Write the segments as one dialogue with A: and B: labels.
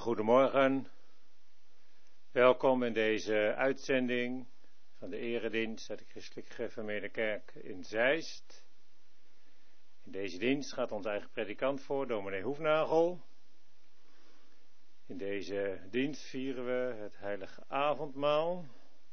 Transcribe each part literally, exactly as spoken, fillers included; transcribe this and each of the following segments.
A: Goedemorgen, welkom in deze uitzending van de eredienst uit de Christelijk Gereformeerde Kerk in Zeist. In deze dienst gaat onze eigen predikant voor, dominee Hoefnagel. In deze dienst vieren we het heilige avondmaal.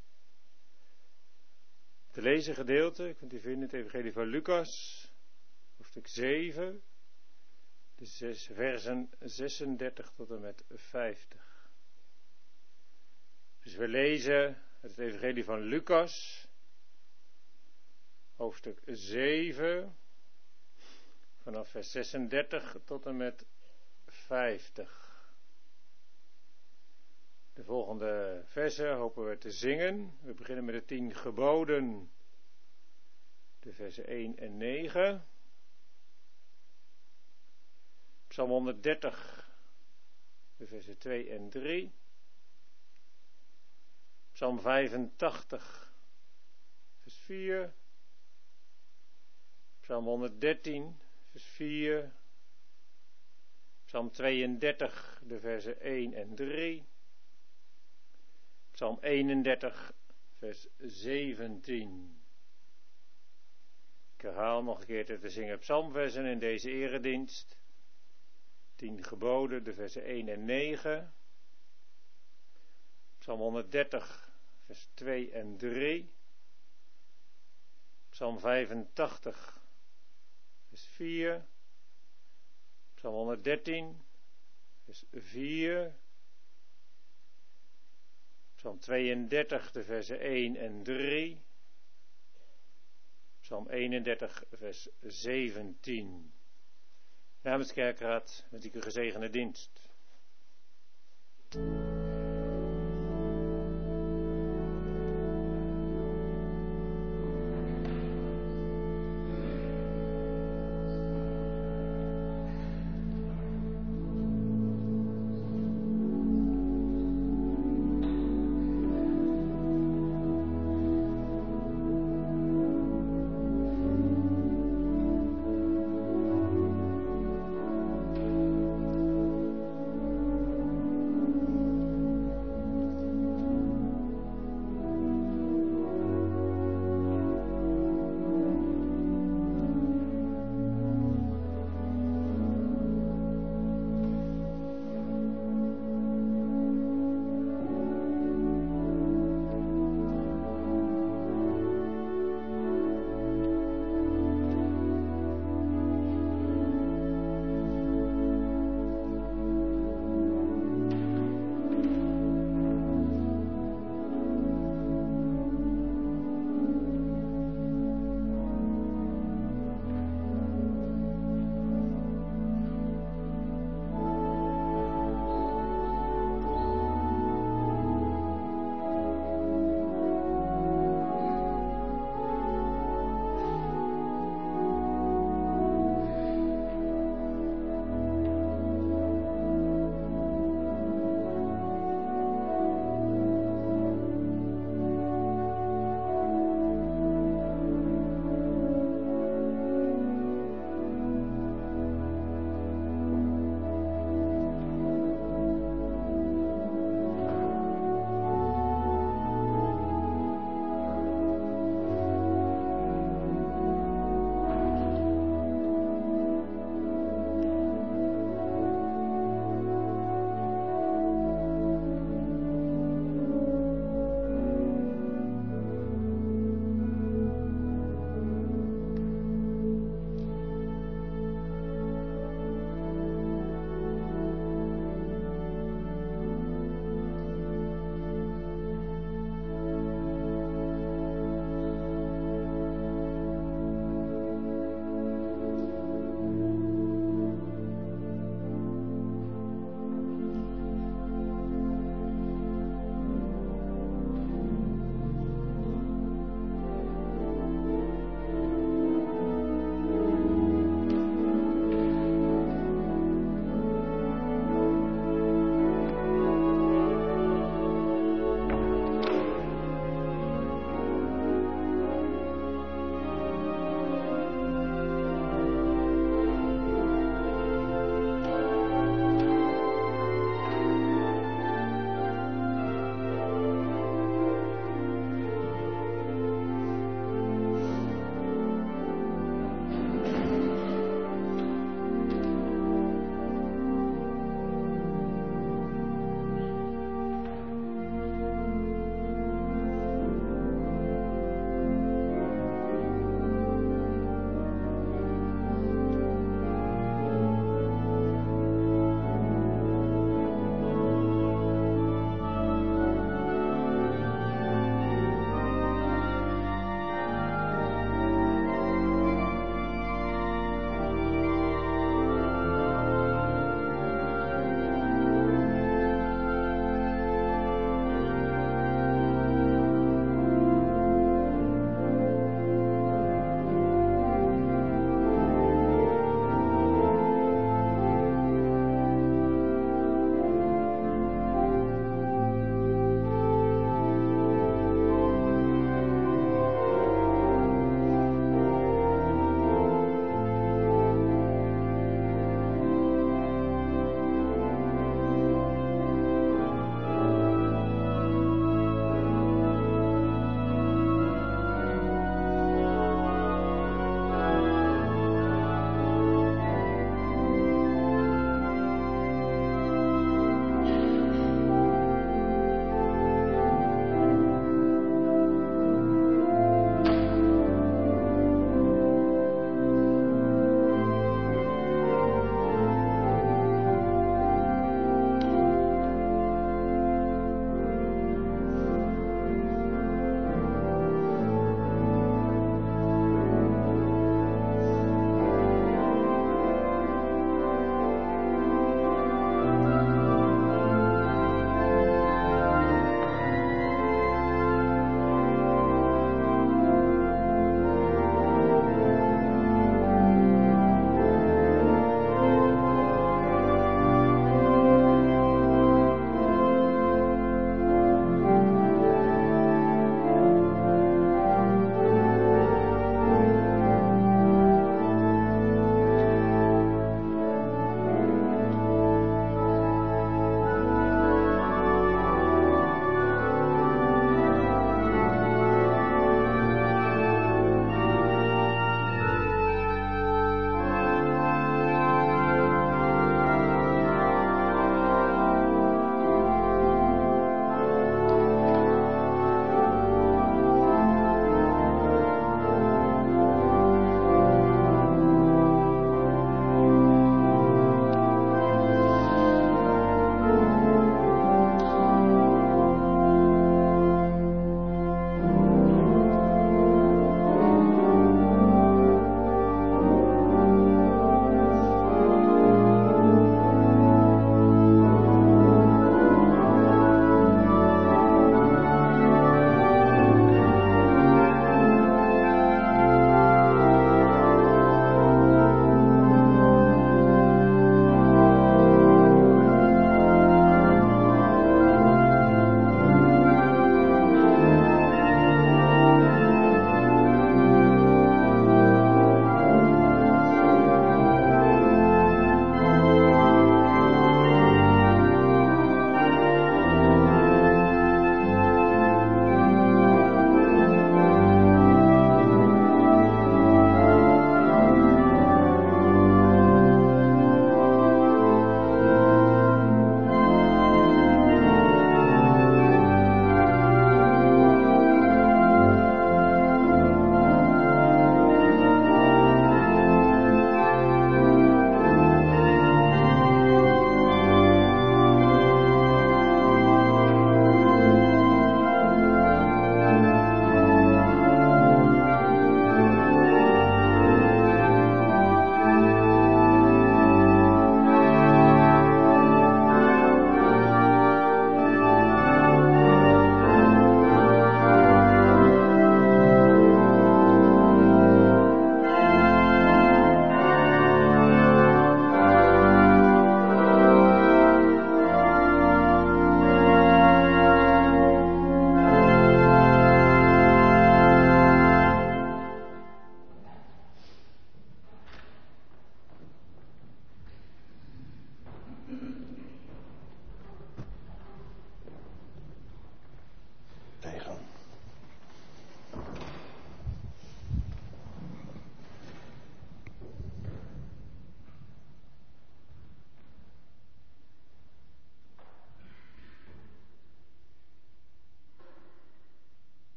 A: Te lezen gedeelte kunt u vinden in het evangelie van Lucas, hoofdstuk zeven. De zes, versen zesendertig tot en met vijftig. Dus we lezen het evangelie van Lucas, hoofdstuk zeven, vanaf vers zesendertig tot en met vijftig. De volgende versen hopen we te zingen. We beginnen met de tien geboden, de versen één en negen. Psalm honderddertig, de versen twee en drie. Psalm vijfentachtig, vers vier. Psalm honderddertien, vers vier. Psalm tweeëndertig, de versen één en drie. Psalm eenendertig, vers zeventien. Ik herhaal nog een keer te zingen psalmversen in deze eredienst. Tien geboden, de versen één en negen. Psalm honderddertig, vers twee en drie. Psalm vijfentachtig, vers vier. Psalm honderddertien, vers vier. Psalm tweeëndertig, de versen één en drie. Psalm eenendertig, vers zeventien. Namens Kerkraad wens ik u gezegende dienst.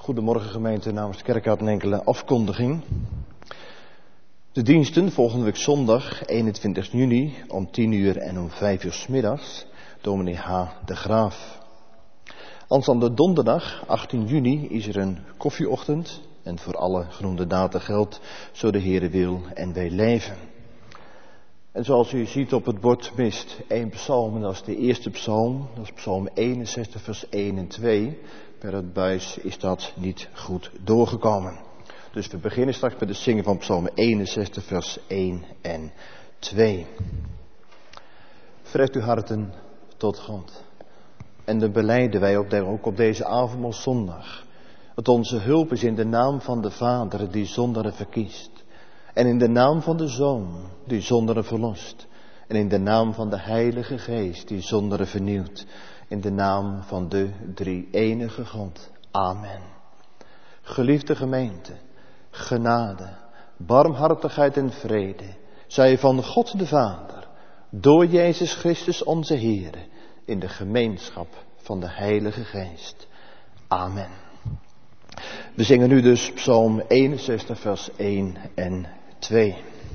B: Goedemorgen gemeente, namens de Kerkraad een enkele afkondiging. De diensten volgende week zondag eenentwintig juni om tien uur en om vijf uur 's middags, dominee H. de Graaf. Aanstaande donderdag achttien juni is er een koffieochtend en voor alle genoemde data geldt, zo de Heere wil en wij leven. En zoals u ziet op het bord mist één psalm, en dat is de eerste psalm, dat is psalm eenenzestig vers één en twee. Per het buis is dat niet goed doorgekomen. Dus we beginnen straks met het zingen van psalm eenenzestig vers één en twee. Verheft uw harten tot God. En dan belijden wij ook op deze avondmaalszondag dat onze hulp is in de naam van de Vader die zonderen verkiest. En in de naam van de Zoon die zonderen verlost. En in de naam van de Heilige Geest die zonderen vernieuwt. In de naam van de drie-enige God. Amen. Geliefde gemeente, genade, barmhartigheid en vrede zij van God de Vader, door Jezus Christus onze Heer, in de gemeenschap van de Heilige Geest. Amen. We zingen nu dus psalm eenenzestig vers één en twee.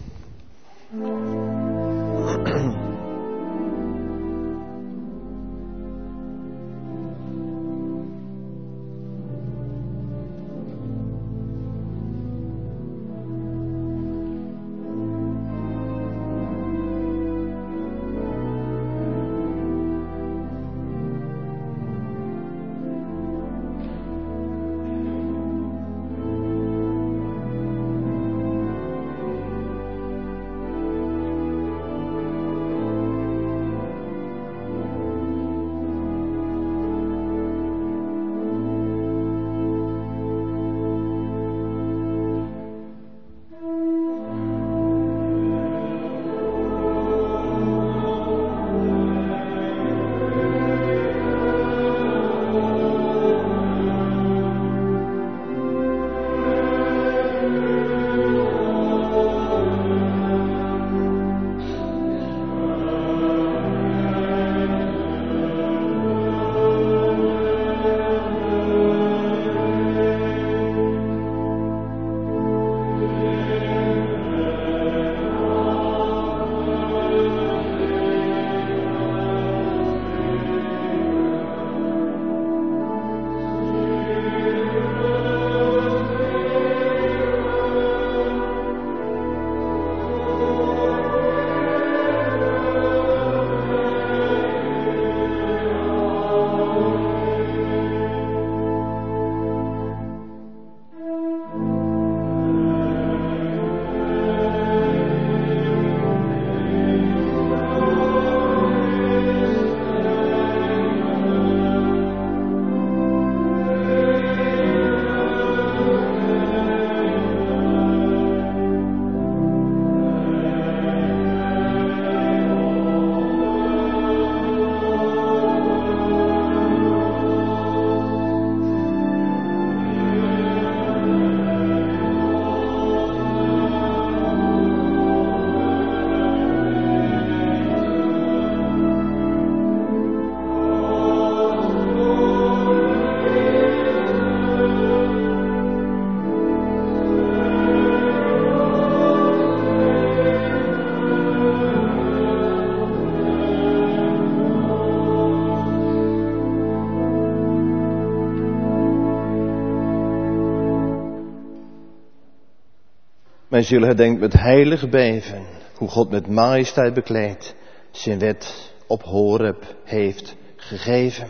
B: Mijn ziel herdenkt met heilig beven hoe God met majesteit bekleed zijn wet op Horeb heeft gegeven.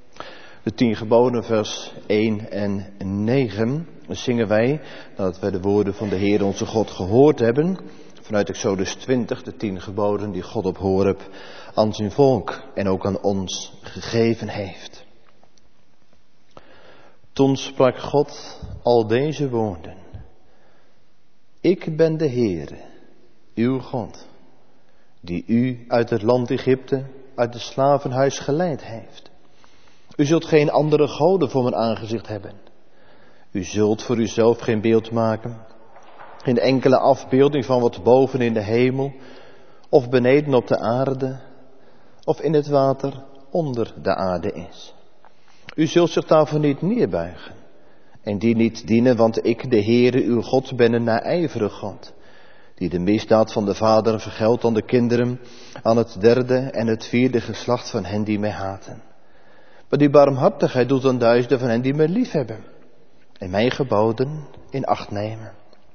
B: De tien geboden vers één en negen zingen wij nadat wij de woorden van de Heer onze God gehoord hebben. Vanuit Exodus twintig, de tien geboden die God op Horeb aan zijn volk en ook aan ons gegeven heeft. Toen sprak God al deze woorden. Ik ben de Heere, uw God, die u uit het land Egypte, uit het slavenhuis geleid heeft. U zult geen andere goden voor mijn aangezicht hebben. U zult voor uzelf geen beeld maken, geen enkele afbeelding van wat boven in de hemel, of beneden op de aarde, of in het water onder de aarde is. U zult zich daarvoor niet neerbuigen en die niet dienen, want ik, de Heere, uw God, ben een naijverig God, die de misdaad van de vaderen vergeldt aan de kinderen, aan het derde en het vierde geslacht van hen die mij haten. Maar die barmhartigheid doet aan duizenden van hen die mij liefhebben en mijn geboden in acht nemen.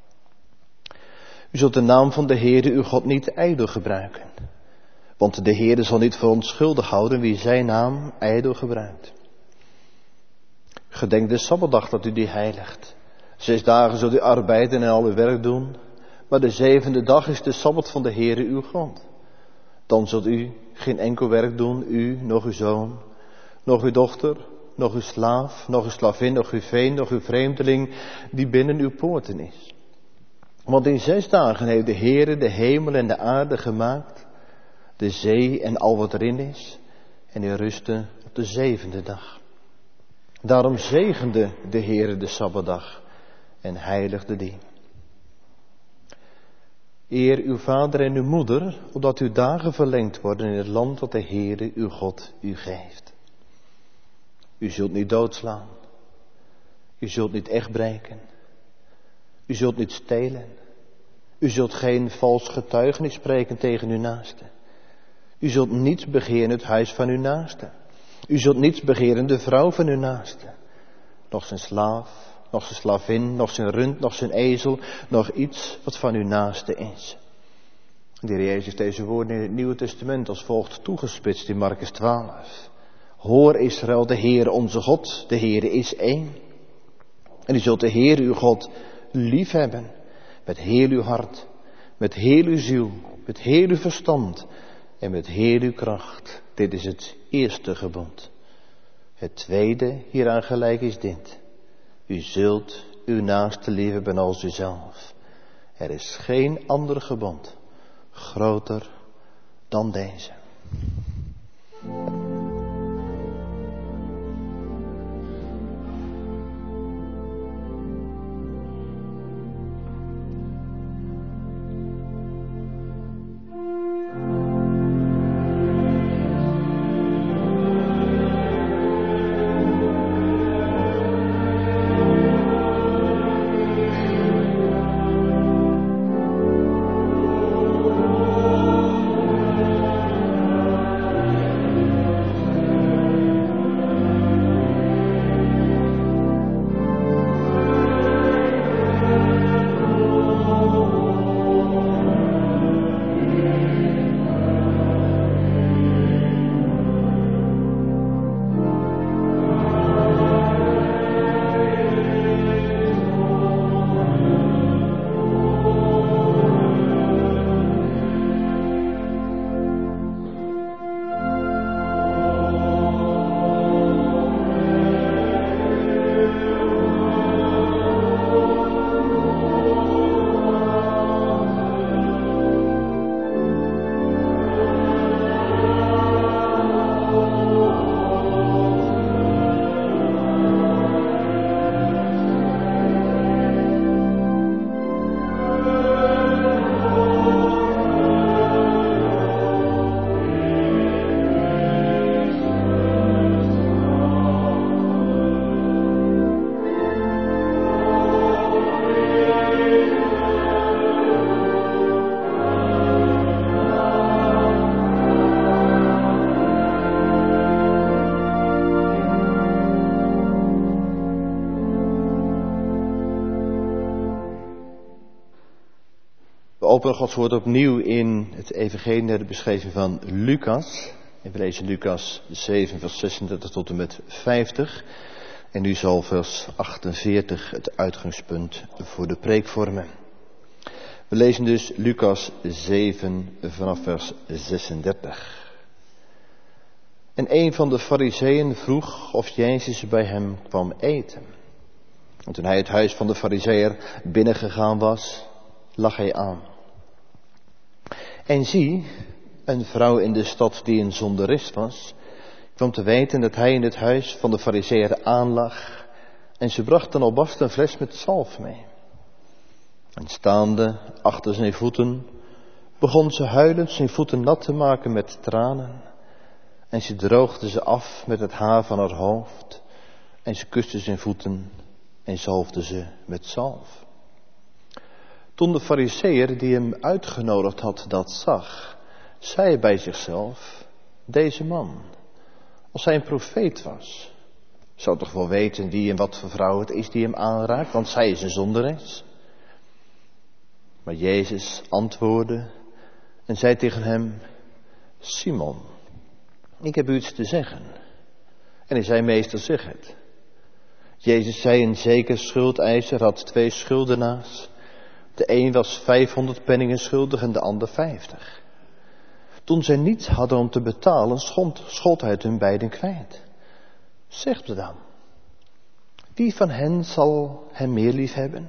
B: U zult de naam van de Heere uw God niet ijdel gebruiken, want de Heere zal niet voor onschuldig houden wie zijn naam ijdel gebruikt. Gedenk de Sabbatdag dat u die heiligt. Zes dagen zult u arbeiden en al uw werk doen, maar de zevende dag is de Sabbat van de Heere uw God. Dan zult u geen enkel werk doen, u, nog uw zoon, nog uw dochter, nog uw slaaf, nog uw slavin, nog uw veen, nog uw vreemdeling, die binnen uw poorten is. Want in zes dagen heeft de Heere de hemel en de aarde gemaakt, de zee en al wat erin is, en hij rustte op de zevende dag. Daarom zegende de Heere de Sabbatdag en heiligde die. Eer uw vader en uw moeder, opdat uw dagen verlengd worden in het land dat de Heere uw God u geeft. U zult niet doodslaan. U zult niet echt breken. U zult niet stelen. U zult geen vals getuigenis spreken tegen uw naaste. U zult niets begeren het huis van uw naaste. U zult niets begeren de vrouw van uw naaste. Nog zijn slaaf, nog zijn slavin, nog zijn rund, nog zijn ezel, nog iets wat van uw naaste is. De Heer Jezus heeft deze woorden in het Nieuwe Testament als volgt toegespitst in Markus twaalf. Hoor Israël, de Heer onze God, de Heer is één. En u zult de Heer uw God lief hebben, met heel uw hart, met heel uw ziel, met heel uw verstand en met heel uw kracht. Dit is het eerste gebod. Het tweede hieraan gelijk is dit. U zult uw naaste liefhebben als uzelf. Er is geen ander gebod groter dan deze. We openen Gods woord opnieuw in het evangelie naar de beschrijving van Lucas. En we lezen Lucas zeven vers zesendertig tot en met vijftig. En nu zal vers achtenveertig het uitgangspunt voor de preek vormen. We lezen dus Lucas zeven vanaf vers zesendertig. En een van de fariseeën vroeg of Jezus bij hem kwam eten. En toen hij het huis van de fariseer binnengegaan was, lag hij aan. En zie, een vrouw in de stad die een zonderes was, kwam te weten dat hij in het huis van de fariseer aanlag. En ze bracht een albasten fles met zalf mee. En staande achter zijn voeten, begon ze huilend zijn voeten nat te maken met tranen. En ze droogde ze af met het haar van haar hoofd. En ze kuste zijn voeten en zalfde ze met zalf. Toen de Farizeeër die hem uitgenodigd had dat zag, zei hij bij zichzelf: deze man, als hij een profeet was, zou toch wel weten wie en wat voor vrouw het is die hem aanraakt, want zij is een zonderes. Maar Jezus antwoordde en zei tegen hem: Simon, ik heb u iets te zeggen. En hij zei: meester, zeg het. Jezus zei: een zeker schuldeiser had twee schuldenaars. De een was vijfhonderd penningen schuldig en de ander vijftig. Toen zij niets hadden om te betalen, schold, schold hij het hun beiden kwijt. Zegt me dan, wie van hen zal hem meer lief hebben?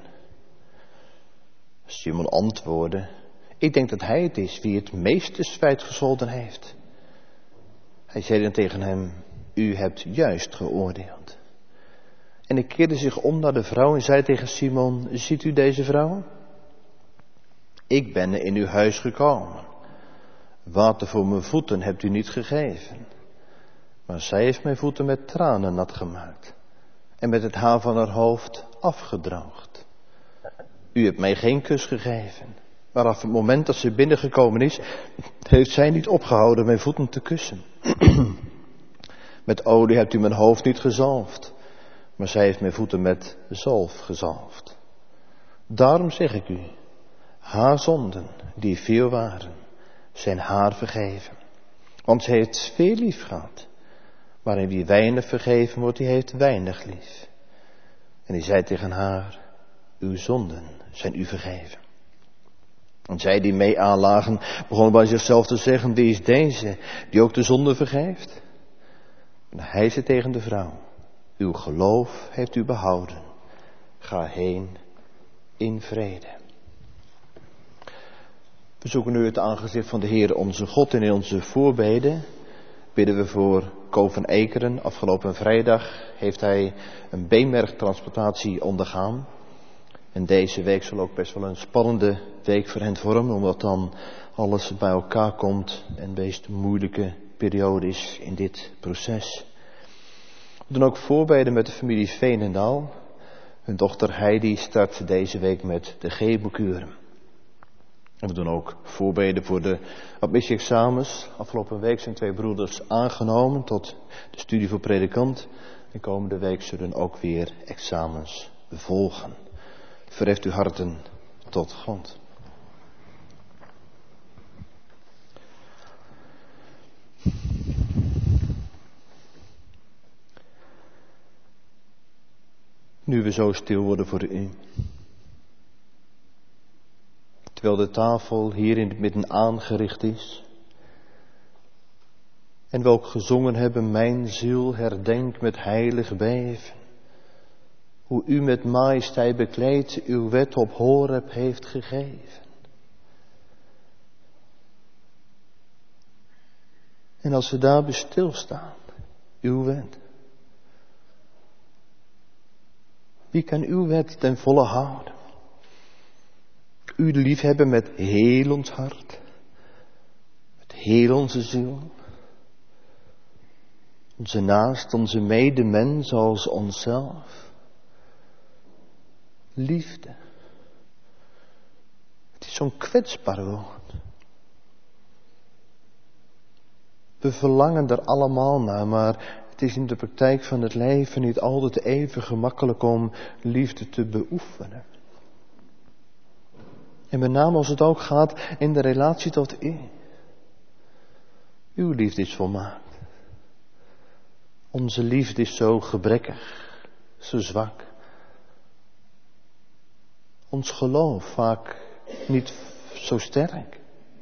B: Simon antwoordde: ik denk dat hij het is wie het meeste spijt gescholden heeft. Hij zei dan tegen hem: u hebt juist geoordeeld. En hij keerde zich om naar de vrouw en zei tegen Simon: ziet u deze vrouw? Ik ben in uw huis gekomen. Water voor mijn voeten hebt u niet gegeven. Maar zij heeft mijn voeten met tranen nat gemaakt en met het haar van haar hoofd afgedroogd. U hebt mij geen kus gegeven. Maar af het moment dat ze binnengekomen is, heeft zij niet opgehouden mijn voeten te kussen. Met olie hebt u mijn hoofd niet gezalfd, maar zij heeft mijn voeten met zalf gezalfd. Daarom zeg ik u, haar zonden, die veel waren, zijn haar vergeven. Want zij heeft veel lief gehad, maar in wie weinig vergeven wordt, die heeft weinig lief. En die zei tegen haar: uw zonden zijn u vergeven. En zij die mee aanlagen, begonnen bij zichzelf te zeggen: wie is deze, die ook de zonde vergeeft? En hij zei tegen de vrouw: uw geloof heeft u behouden. Ga heen in vrede. We zoeken nu het aangezicht van de Heer onze God en in onze voorbeden bidden we voor Ko van Ekeren. Afgelopen vrijdag heeft hij een beenmergtransplantatie ondergaan. En deze week zal ook best wel een spannende week voor hen vormen, omdat dan alles bij elkaar komt en een best moeilijke periode is in dit proces. We doen ook voorbeden met de familie Veenendaal. Hun dochter Heidi start deze week met de chemokuren. En we doen ook voorbeden voor de admissie-examens. Afgelopen week zijn twee broeders aangenomen tot de studie voor predikant. En komende week zullen ook weer examens volgen. Verheft uw harten tot God. Nu we zo stil worden voor u. Terwijl de tafel hier in het midden aangericht is. En we ook gezongen hebben: mijn ziel herdenk met heilig beven. Hoe u met majesteit bekleed uw wet op Horeb heeft gegeven. En als we daarbij stilstaan, uw wet. Wie kan uw wet ten volle houden? U liefhebben met heel ons hart. Met heel onze ziel. Onze naast, onze medemens als onszelf. Liefde. Het is zo'n kwetsbaar woord. We verlangen er allemaal naar, maar het is in de praktijk van het leven niet altijd even gemakkelijk om liefde te beoefenen. En met name als het ook gaat in de relatie tot u. Uw liefde is volmaakt. Onze liefde is zo gebrekkig, zo zwak. Ons geloof vaak niet zo sterk.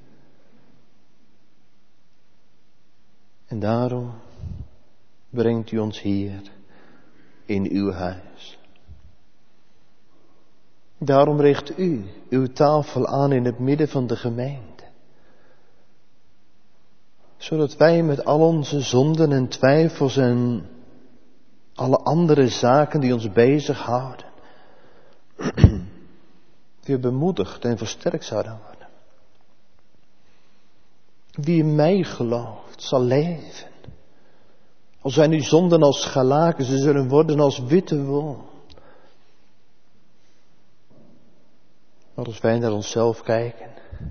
B: En daarom brengt u ons hier in uw huis. Daarom richt u uw tafel aan in het midden van de gemeente. Zodat wij met al onze zonden en twijfels en alle andere zaken die ons bezighouden, weer bemoedigd en versterkt zouden worden. Wie in mij gelooft, zal leven. Al zijn uw zonden als scharlaken, ze zullen worden als witte wol. Maar als wij naar onszelf kijken,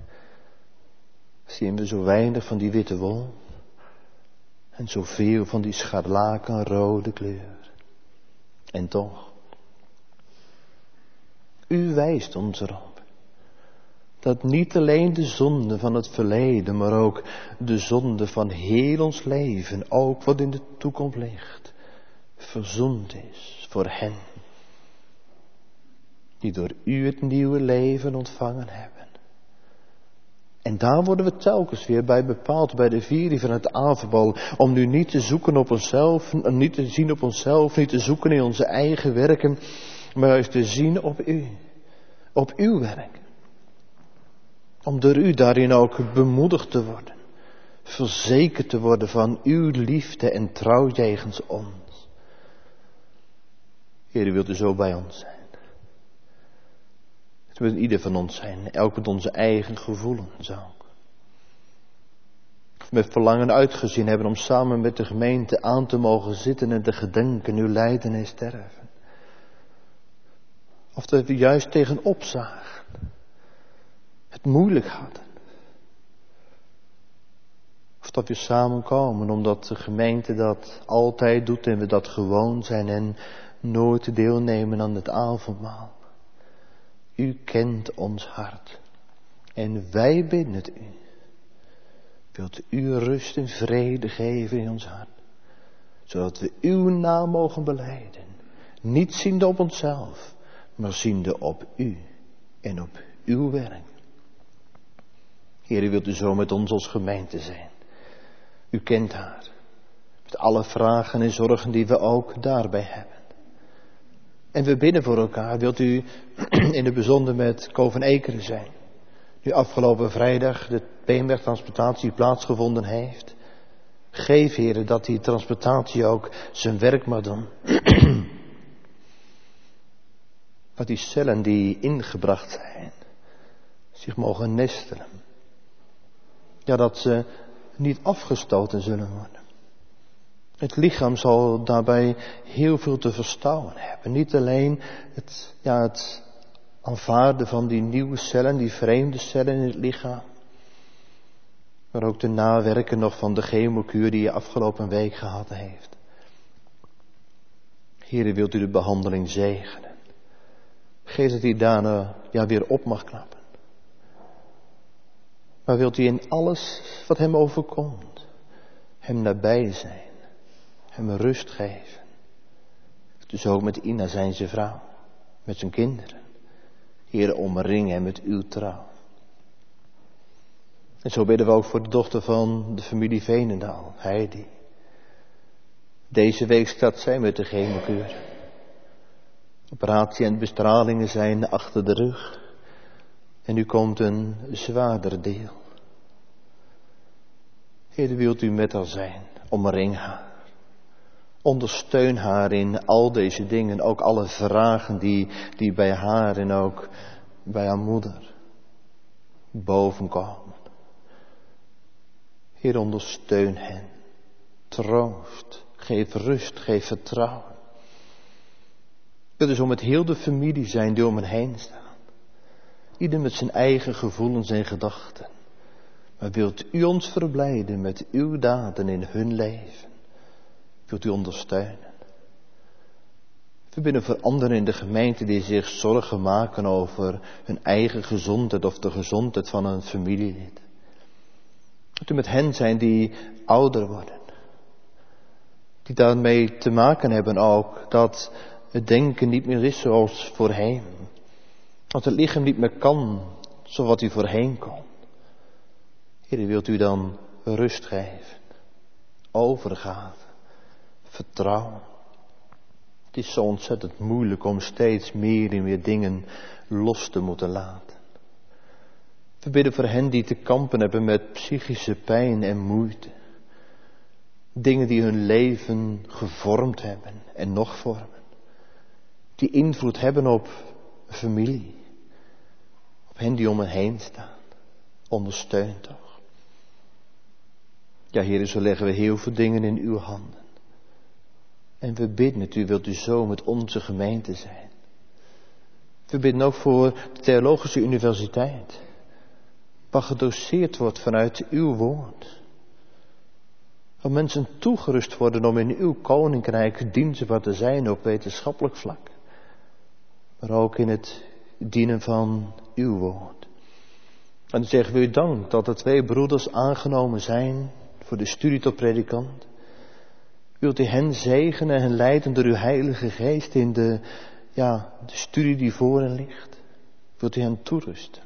B: zien we zo weinig van die witte wol en zoveel van die scharlakenrode kleur. En toch, u wijst ons erop dat niet alleen de zonde van het verleden, maar ook de zonde van heel ons leven, ook wat in de toekomst ligt, verzoend is voor hen die door u het nieuwe leven ontvangen hebben. En daar worden we telkens weer bij bepaald, bij de viering van het avondmaal, om nu niet te zoeken op onszelf, niet te zien op onszelf, niet te zoeken in onze eigen werken, maar juist te zien op u, op uw werk. Om door u daarin ook bemoedigd te worden, verzekerd te worden van uw liefde en trouw jegens ons. Heer, u wilt u zo bij ons zijn. Het wil ieder van ons zijn, elk met onze eigen gevoelens ook. Met verlangen uitgezien hebben om samen met de gemeente aan te mogen zitten en te gedenken uw lijden en sterven. Of dat we juist tegenop zagen, het moeilijk hadden. Of dat we samenkomen omdat de gemeente dat altijd doet en we dat gewoon zijn en nooit deelnemen aan het avondmaal. U kent ons hart en wij bidden het u. Wilt u rust en vrede geven in ons hart, zodat we uw naam mogen belijden, niet ziende op onszelf, maar ziende op u en op uw werk. Heer, u wilt u zo met ons als gemeente zijn. U kent haar, met alle vragen en zorgen die we ook daarbij hebben. En we bidden voor elkaar. Wilt u in het bijzonder met Co van Ekeren zijn? Nu afgelopen vrijdag de beenmergtransplantatie plaatsgevonden heeft. Geef, Heer, dat die transplantatie ook zijn werk mag doen. Dat die cellen die ingebracht zijn, zich mogen nestelen. Ja, dat ze niet afgestoten zullen worden. Het lichaam zal daarbij heel veel te verstouwen hebben. Niet alleen het, ja, het aanvaarden van die nieuwe cellen, die vreemde cellen in het lichaam. Maar ook de nawerken nog van de chemokuur die je afgelopen week gehad heeft. Heere, wilt u de behandeling zegenen. Geef dat hij daarna ja, weer op mag knappen. Maar wilt u in alles wat hem overkomt, hem nabij zijn. Hem rust geven. Dus ook met Ina zijn zijn vrouw. Met zijn kinderen. Heer, omring hem met uw trouw. En zo bidden we ook voor de dochter van de familie Veenendaal, Heidi. Deze week staat zij met de chemokuur. Operatie en bestralingen zijn achter de rug. En nu komt een zwaarder deel. Heer, wilt u met haar zijn. Omring haar. Ondersteun haar in al deze dingen, ook alle vragen die, die bij haar en ook bij haar moeder bovenkomen. Heer, ondersteun hen. Troost, geef rust, geef vertrouwen. Het is om met heel de familie zijn die om hen heen staan. Ieder met zijn eigen gevoelens en gedachten. Maar wilt u ons verblijden met uw daden in hun leven? Wilt u ondersteunen? We bidden voor anderen in de gemeente die zich zorgen maken over hun eigen gezondheid of de gezondheid van een familielid. Wilt u met hen zijn die ouder worden. Die daarmee te maken hebben ook dat het denken niet meer is zoals voorheen. Dat het lichaam niet meer kan zoals hij voorheen kon. Heer, wilt u dan rust geven, overgave, vertrouwen. Het is zo ontzettend moeilijk om steeds meer en meer dingen los te moeten laten. We bidden voor hen die te kampen hebben met psychische pijn en moeite. Dingen die hun leven gevormd hebben en nog vormen. Die invloed hebben op familie. Op hen die om hen heen staan. Ondersteun toch. Ja, Heer, zo leggen we heel veel dingen in uw handen. En we bidden het, u wilt u zo met onze gemeente zijn. We bidden ook voor de Theologische Universiteit, waar gedoseerd wordt vanuit uw woord. Waar mensen toegerust worden om in uw koninkrijk dienstbaar te zijn op wetenschappelijk vlak. Maar ook in het dienen van uw woord. En dan zeggen we u dank dat er twee broeders aangenomen zijn voor de studie tot predikant. Wilt u hen zegenen en leiden door uw heilige geest in de, ja, de studie die voor hen ligt. Wilt u hen toerusten.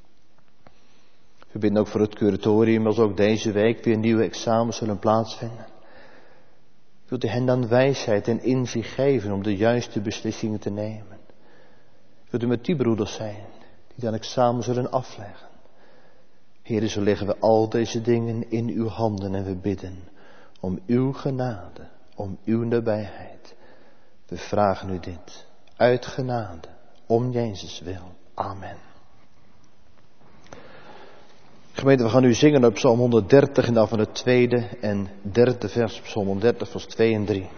B: We bidden ook voor het curatorium als ook deze week weer nieuwe examens zullen plaatsvinden. Wilt u hen dan wijsheid en inzicht geven om de juiste beslissingen te nemen. Wilt u met die broeders zijn die dan examen zullen afleggen. Heere, zo leggen we al deze dingen in uw handen en we bidden om uw genade, om uw nabijheid. We vragen u dit uit genade, om Jezus wil. Amen. Gemeente, we gaan nu zingen op Psalm honderddertig en dan van het tweede en derde vers, Psalm honderddertig, vers twee en drie.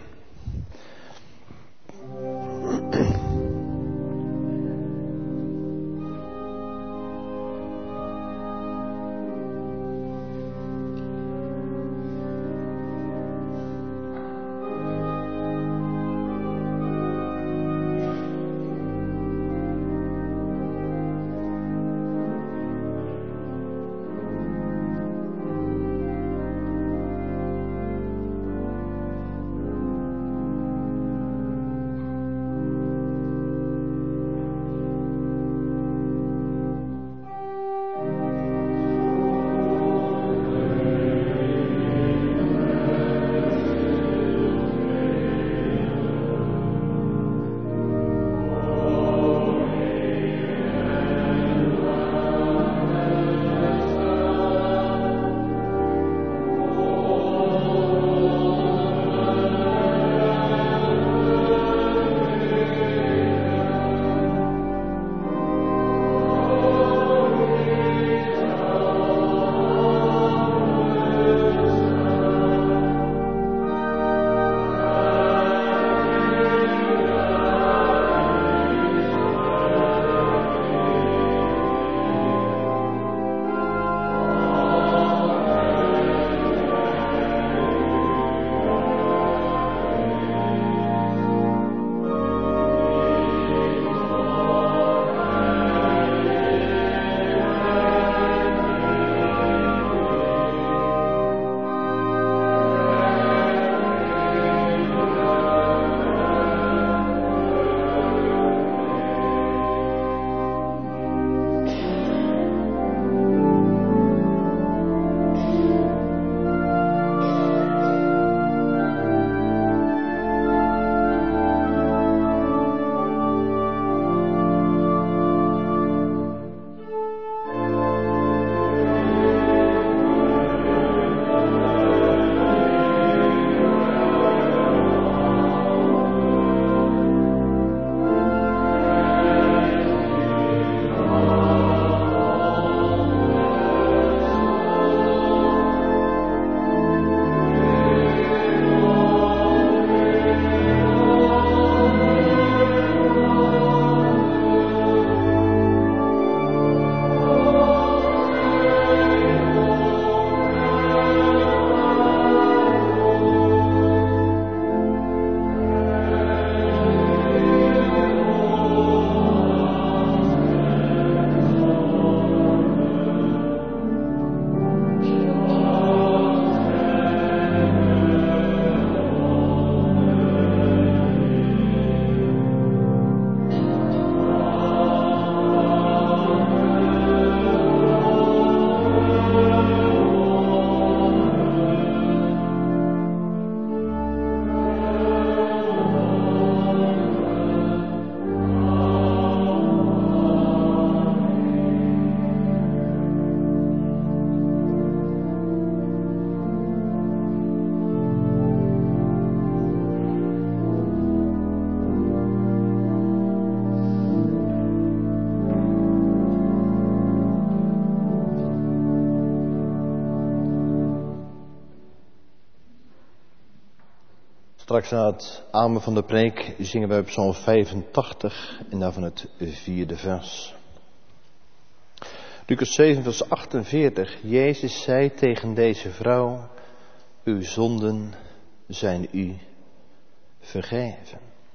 B: Straks na het amen van de preek zingen wij op Psalm vijfentachtig en daarvan het vierde vers. Lucas zeven vers achtenveertig. Jezus zei tegen deze vrouw, uw zonden zijn u vergeven.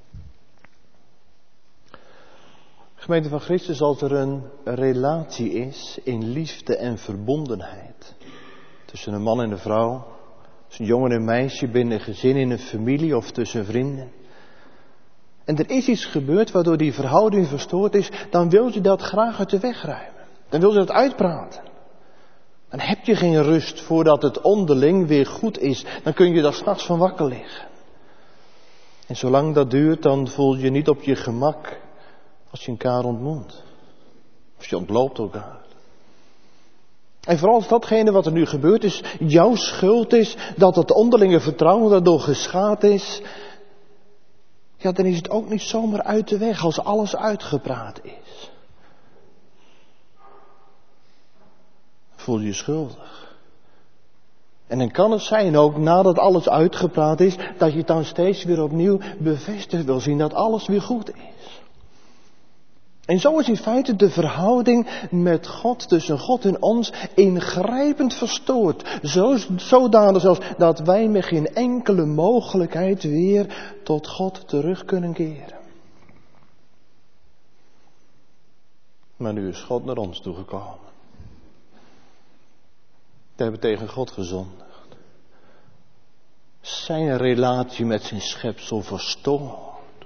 B: Gemeente van Christus, als er een relatie is in liefde en verbondenheid tussen een man en een vrouw, tussen een jongen en een meisje, binnen een gezin, in een familie of tussen vrienden, en er is iets gebeurd waardoor die verhouding verstoord is, dan wil je dat graag uit de weg ruimen. Dan wil je dat uitpraten. Dan heb je geen rust voordat het onderling weer goed is. Dan kun je daar 's nachts van wakker liggen. En zolang dat duurt, dan voel je je niet op je gemak als je elkaar ontmoet. Of je ontloopt elkaar. En vooral als datgene wat er nu gebeurd is, jouw schuld is, dat het onderlinge vertrouwen daardoor geschaad is, ja, dan is het ook niet zomaar uit de weg als alles uitgepraat is. Voel je je schuldig. En dan kan het zijn, ook nadat alles uitgepraat is, dat je het dan steeds weer opnieuw bevestigd wil zien dat alles weer goed is. En zo is in feite de verhouding met God, tussen God en ons, ingrijpend verstoord. Zo, zodanig zelfs dat wij met geen enkele mogelijkheid weer tot God terug kunnen keren. Maar nu is God naar ons toegekomen. We hebben tegen God gezondigd. Zijn relatie met zijn schepsel verstoord.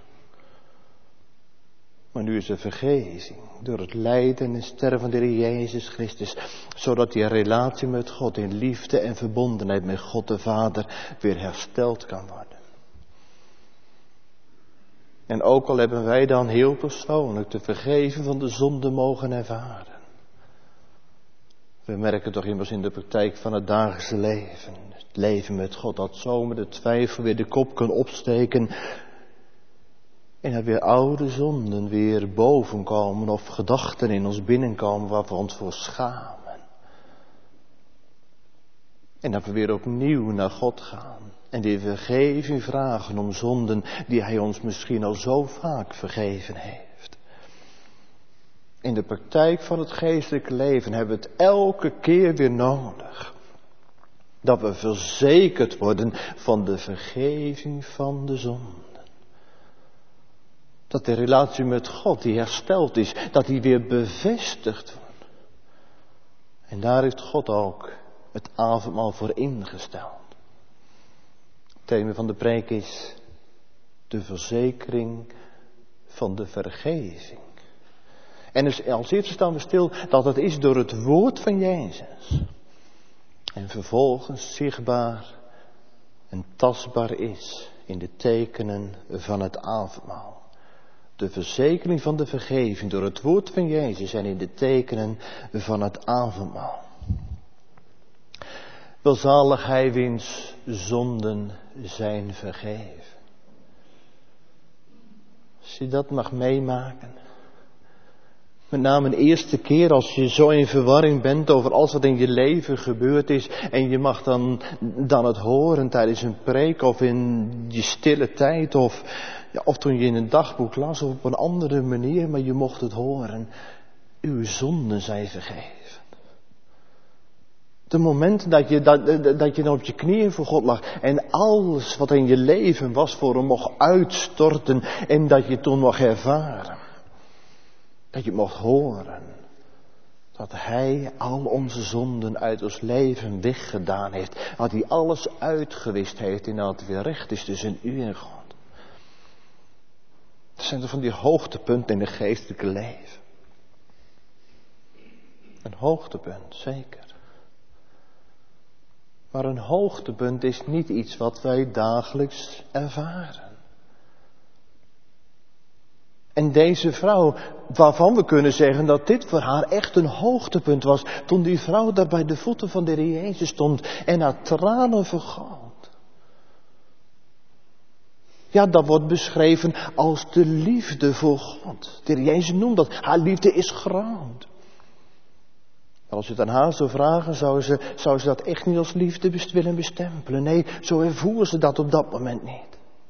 B: Maar nu is er vergeving door het lijden en sterven van de Heer Jezus Christus. Zodat die relatie met God in liefde en verbondenheid met God de Vader weer hersteld kan worden. En ook al hebben wij dan heel persoonlijk de vergeving van de zonde mogen ervaren. We merken toch immers in de praktijk van het dagelijkse leven. Het leven met God, dat zomaar de twijfel weer de kop kan opsteken. En dat weer oude zonden weer bovenkomen of gedachten in ons binnenkomen waar we ons voor schamen. En dat we weer opnieuw naar God gaan. En die vergeving vragen om zonden die Hij ons misschien al zo vaak vergeven heeft. In de praktijk van het geestelijke leven hebben we het elke keer weer nodig. Dat we verzekerd worden van de vergeving van de zonden. Dat de relatie met God die hersteld is, dat die weer bevestigd wordt. En daar heeft God ook het avondmaal voor ingesteld. Het thema van de preek is de verzekering van de vergeving. En dus als eerste staan we stil dat het is door het woord van Jezus. En vervolgens zichtbaar en tastbaar is in de tekenen van het avondmaal. De verzekering van de vergeving door het woord van Jezus en in de tekenen van het avondmaal. Welzalig hij wiens zonden zijn vergeven. Als je dat mag meemaken. Met name een eerste keer als je zo in verwarring bent over alles wat in je leven gebeurd is. En je mag dan, dan het horen tijdens een preek of in je stille tijd. Of, ja, of toen je in een dagboek las of op een andere manier. Maar je mocht het horen. Uw zonden zijn vergeven. De momenten dat je, dat, dat je dan op je knieën voor God lag. En alles wat in je leven was voor hem mocht uitstorten. En dat je toen mocht ervaren. Dat je mocht horen dat Hij al onze zonden uit ons leven weggedaan heeft. Dat Hij alles uitgewist heeft en dat het weer recht is tussen u en God. Dat zijn toch van die hoogtepunten in het geestelijke leven. Een hoogtepunt, zeker. Maar een hoogtepunt is niet iets wat wij dagelijks ervaren. En deze vrouw, waarvan we kunnen zeggen dat dit voor haar echt een hoogtepunt was, toen die vrouw daar bij de voeten van de Heer Jezus stond en haar tranen vergoot. Ja, dat wordt beschreven als de liefde voor God. De Heer Jezus noemt dat, haar liefde is groot. Maar als je het aan haar zou vragen, zou ze, zou ze dat echt niet als liefde willen bestempelen. Nee, zo ervoer ze dat op dat moment niet.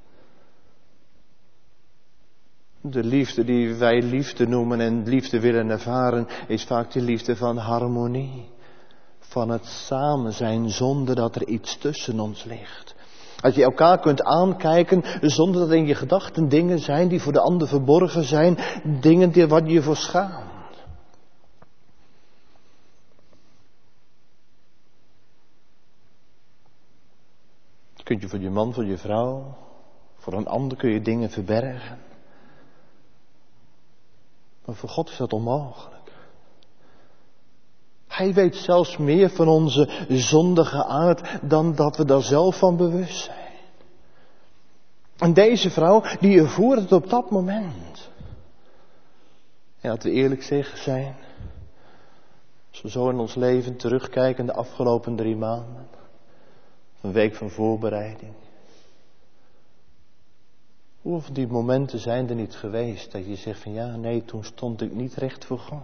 B: De liefde die wij liefde noemen en liefde willen ervaren, is vaak de liefde van harmonie. Van het samen zijn zonder dat er iets tussen ons ligt. Als je elkaar kunt aankijken zonder dat in je gedachten dingen zijn die voor de ander verborgen zijn. Dingen die wat je voor schaamt. Kun je voor je man, voor je vrouw, voor een ander kun je dingen verbergen. Maar voor God is dat onmogelijk. Hij weet zelfs meer van onze zondige aard dan dat we daar zelf van bewust zijn. En deze vrouw, die ervoer het op dat moment. En laten we eerlijk zijn, als we zo in ons leven terugkijken de afgelopen drie maanden. Een week van voorbereiding. Hoeveel van die momenten zijn er niet geweest dat je zegt van ja, nee, toen stond ik niet recht voor God.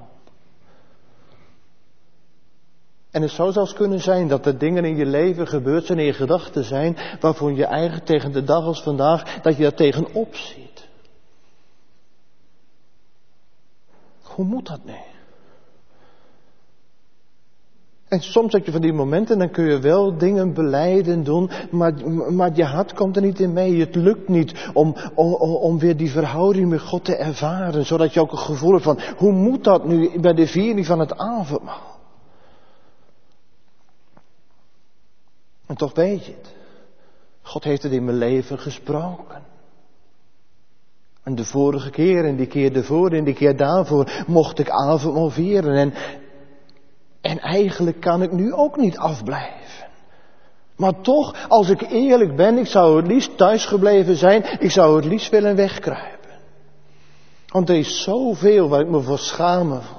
B: En het zou zelfs kunnen zijn dat er dingen in je leven gebeurd zijn, in je gedachten zijn, waarvoor je eigenlijk tegen de dag als vandaag, dat je daar tegenop ziet. Hoe moet dat nu? En soms heb je van die momenten, dan kun je wel dingen belijden doen, maar, maar je hart komt er niet in mee. Het lukt niet om, om, om weer die verhouding met God te ervaren, zodat je ook een gevoel hebt van, hoe moet dat nu bij de viering van het avondmaal? En toch weet je het. God heeft het in mijn leven gesproken. En de vorige keer, en die keer ervoor, en die keer daarvoor, mocht ik avondmaal vieren. En, en eigenlijk kan ik nu ook niet afblijven. Maar toch, als ik eerlijk ben, ik zou het liefst thuis gebleven zijn. Ik zou het liefst willen wegkruipen. Want er is zoveel waar ik me voor schamen vond.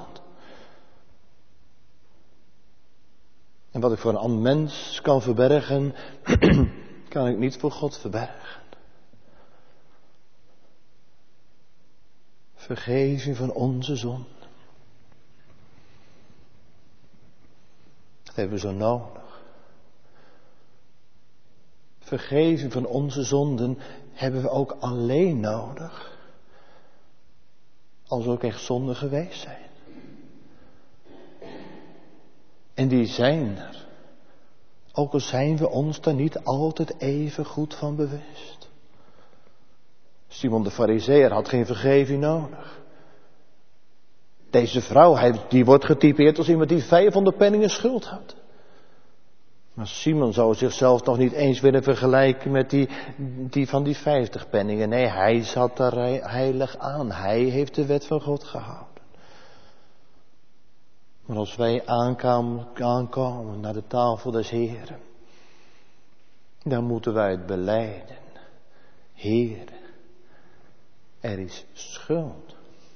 B: En wat ik voor een ander mens kan verbergen, kan ik niet voor God verbergen. Vergeving van onze zonden. Dat hebben we zo nodig. Vergeving van onze zonden hebben we ook alleen nodig. Als we ook echt zonde geweest zijn. En die zijn er. Ook al zijn we ons daar niet altijd even goed van bewust. Simon de Farizeeër had geen vergeving nodig. Deze vrouw, hij, die wordt getypeerd als iemand die vijfhonderd penningen schuld had. Maar Simon zou zichzelf nog niet eens willen vergelijken met die, die van die vijftig penningen. Nee, hij zat daar heilig aan. Hij heeft de wet van God gehouden. Maar als wij aankomen, aankomen naar de tafel des Heren, dan moeten wij het belijden. Heer, er is schuld.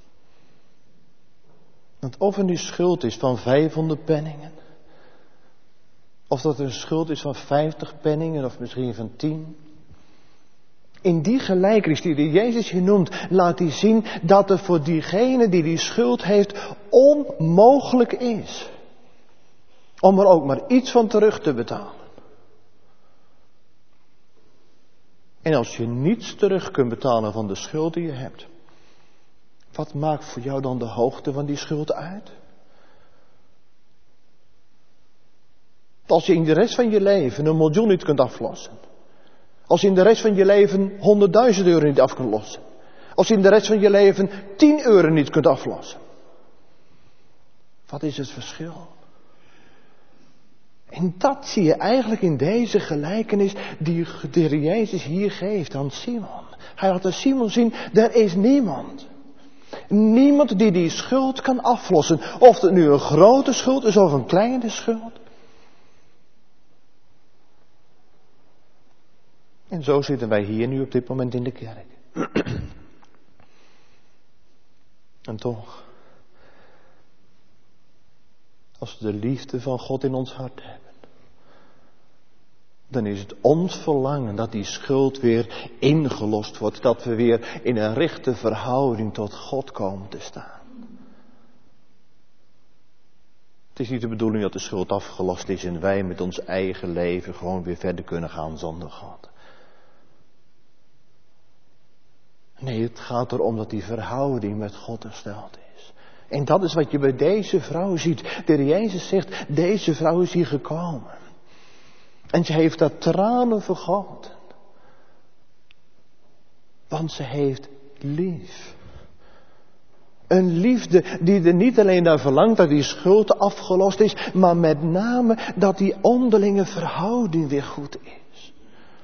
B: Want of er nu schuld is van vijfhonderd penningen, of dat er een schuld is van vijftig penningen, of misschien van tien. In die gelijkenis die de Jezus hier noemt, laat hij zien dat er voor diegene die die schuld heeft onmogelijk is. Om er ook maar iets van terug te betalen. En als je niets terug kunt betalen van de schuld die je hebt, wat maakt voor jou dan de hoogte van die schuld uit? Als je in de rest van je leven een miljoen niet kunt aflossen. Als je in de rest van je leven honderdduizend euro niet af kunt lossen. Als je in de rest van je leven tien euro niet kunt aflossen. Wat is het verschil? En dat zie je eigenlijk in deze gelijkenis die de Heer Jezus hier geeft aan Simon. Hij laat aan Simon zien, er is niemand. Niemand die die schuld kan aflossen. Of het nu een grote schuld is of een kleine schuld. En zo zitten wij hier nu op dit moment in de kerk. En toch, als we de liefde van God in ons hart hebben, dan is het ons verlangen dat die schuld weer ingelost wordt. Dat we weer in een rechte verhouding tot God komen te staan. Het is niet de bedoeling dat de schuld afgelost is en wij met ons eigen leven gewoon weer verder kunnen gaan zonder God. Nee, het gaat erom dat die verhouding met God hersteld is. En dat is wat je bij deze vrouw ziet. De Heer Jezus zegt, deze vrouw is hier gekomen. En ze heeft daar tranen vergoten. Want ze heeft lief. Een liefde die er niet alleen naar verlangt dat die schuld afgelost is, maar met name dat die onderlinge verhouding weer goed is.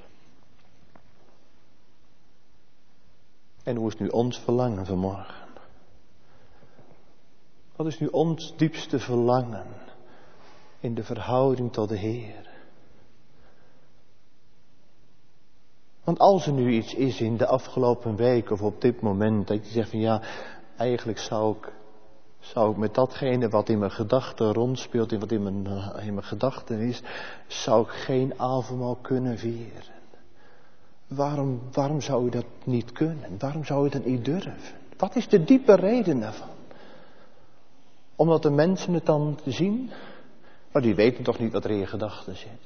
B: En hoe is nu ons verlangen vanmorgen? Wat is nu ons diepste verlangen in de verhouding tot de Heer? Want als er nu iets is in de afgelopen week of op dit moment dat je zegt van ja, eigenlijk zou ik, zou ik met datgene wat in mijn gedachten rondspeelt en wat in mijn, in mijn gedachten is, zou ik geen avondmaal kunnen vieren. Waarom, waarom zou je dat niet kunnen? Waarom zou je dat niet durven? Wat is de diepe reden daarvan? Omdat de mensen het dan zien, maar die weten toch niet wat er in je gedachten zit.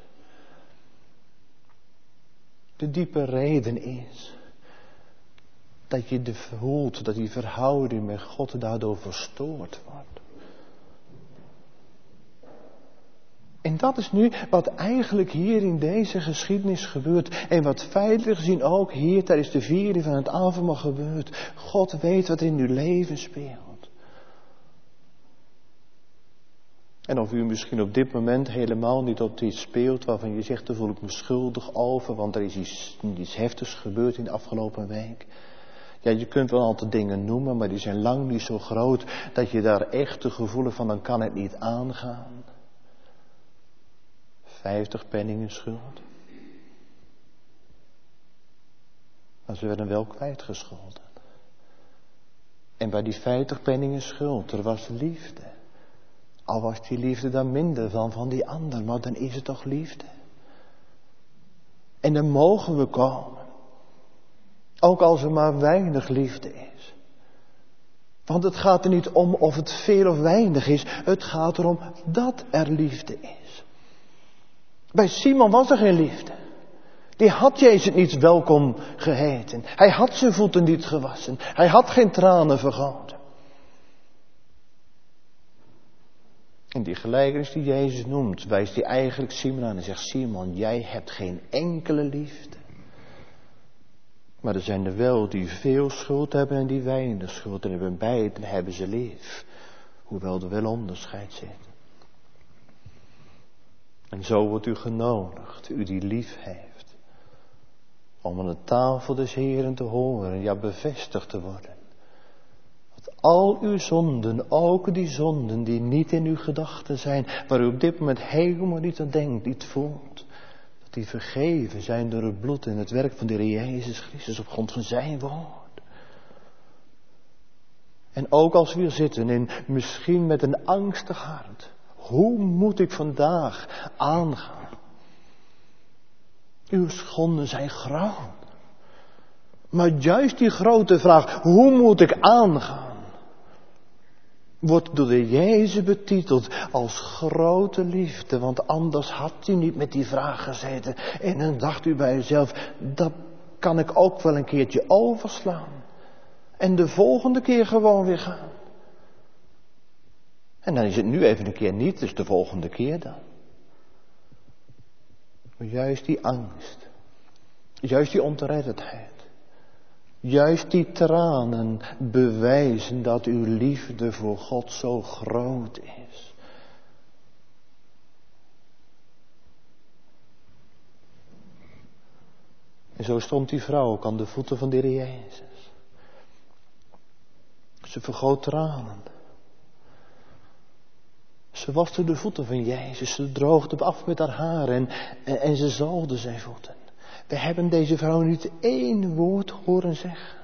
B: De diepe reden is dat je de voelt dat die verhouding met God daardoor verstoord wordt. En dat is nu wat eigenlijk hier in deze geschiedenis gebeurt. En wat feitelijk gezien ook hier tijdens de viering van het avondmaal gebeurt. God weet wat er in uw leven speelt. En of u misschien op dit moment helemaal niet op iets speelt waarvan je zegt, daar voel ik me schuldig over, want er is iets, iets heftigs gebeurd in de afgelopen week. Ja, je kunt wel altijd dingen noemen, maar die zijn lang niet zo groot dat je daar echt de gevoelen van, dan kan het niet aangaan. Vijftig penningen schuld. Maar ze werden wel kwijtgescholden. En bij die vijftig penningen schuld, er was liefde. Al was die liefde dan minder dan van die ander, maar dan is het toch liefde. En dan mogen we komen. Ook als er maar weinig liefde is. Want het gaat er niet om of het veel of weinig is. Het gaat erom dat er liefde is. Bij Simon was er geen liefde. Die had Jezus niet welkom geheten. Hij had zijn voeten niet gewassen. Hij had geen tranen vergoten. In die gelijkenis die Jezus noemt, wijst hij eigenlijk Simon aan en zegt, Simon, jij hebt geen enkele liefde. Maar er zijn er wel die veel schuld hebben en die weinig schuld hebben. Beiden hebben ze lief. Hoewel er wel onderscheid zit. En zo wordt u genodigd, u die lief heeft. Om aan de tafel des Heeren te horen, ja bevestigd te worden. Dat al uw zonden, ook die zonden die niet in uw gedachten zijn. Waar u op dit moment helemaal niet aan denkt, niet voelt. Die vergeven zijn door het bloed en het werk van de Heer Jezus Christus op grond van zijn woord. En ook als we hier zitten en misschien met een angstig hart. Hoe moet ik vandaag aangaan? Uw schonden zijn groot. Maar juist die grote vraag, hoe moet ik aangaan? Wordt door de Jezus betiteld als grote liefde. Want anders had u niet met die vraag gezeten. En dan dacht u bij uzelf, dat kan ik ook wel een keertje overslaan. En de volgende keer gewoon weer gaan. En dan is het nu even een keer niet, dus de volgende keer dan. Maar juist die angst. Juist die onteredderdheid. Juist die tranen bewijzen dat uw liefde voor God zo groot is. En zo stond die vrouw ook aan de voeten van de Heer Jezus. Ze vergoot tranen. Ze waste de voeten van Jezus. Ze droogde af met haar haar en, en, en ze zalfde zijn voeten. We hebben deze vrouw niet één woord horen zeggen.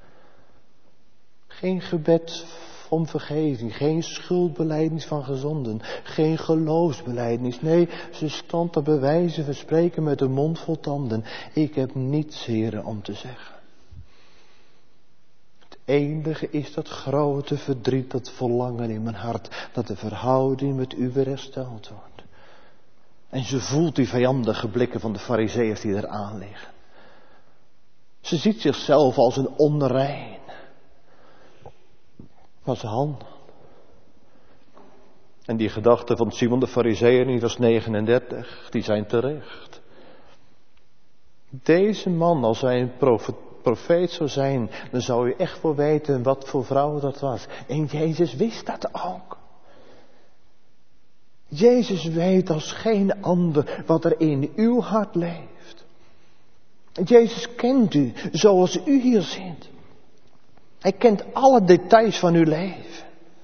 B: Geen gebed om vergeving, geen schuldbelijdenis van gezonden, geen geloofsbelijdenis. Nee, ze stond te bewijzen van spreken met een mond vol tanden. Ik heb niets, Heere, om te zeggen. Het enige is dat grote verdriet, dat verlangen in mijn hart, dat de verhouding met u weer hersteld wordt. En ze voelt die vijandige blikken van de Farizeeërs die er aan liggen. Ze ziet zichzelf als een onrein. Maar ze handelt. En die gedachten van Simon de Farizeeër in vers negenendertig, die zijn terecht. Deze man, als hij een profeet, profeet zou zijn, dan zou je echt wel weten wat voor vrouw dat was. En Jezus wist dat ook. Jezus weet als geen ander wat er in uw hart leeft. Jezus kent u zoals u hier zit. Hij kent alle details van uw leven.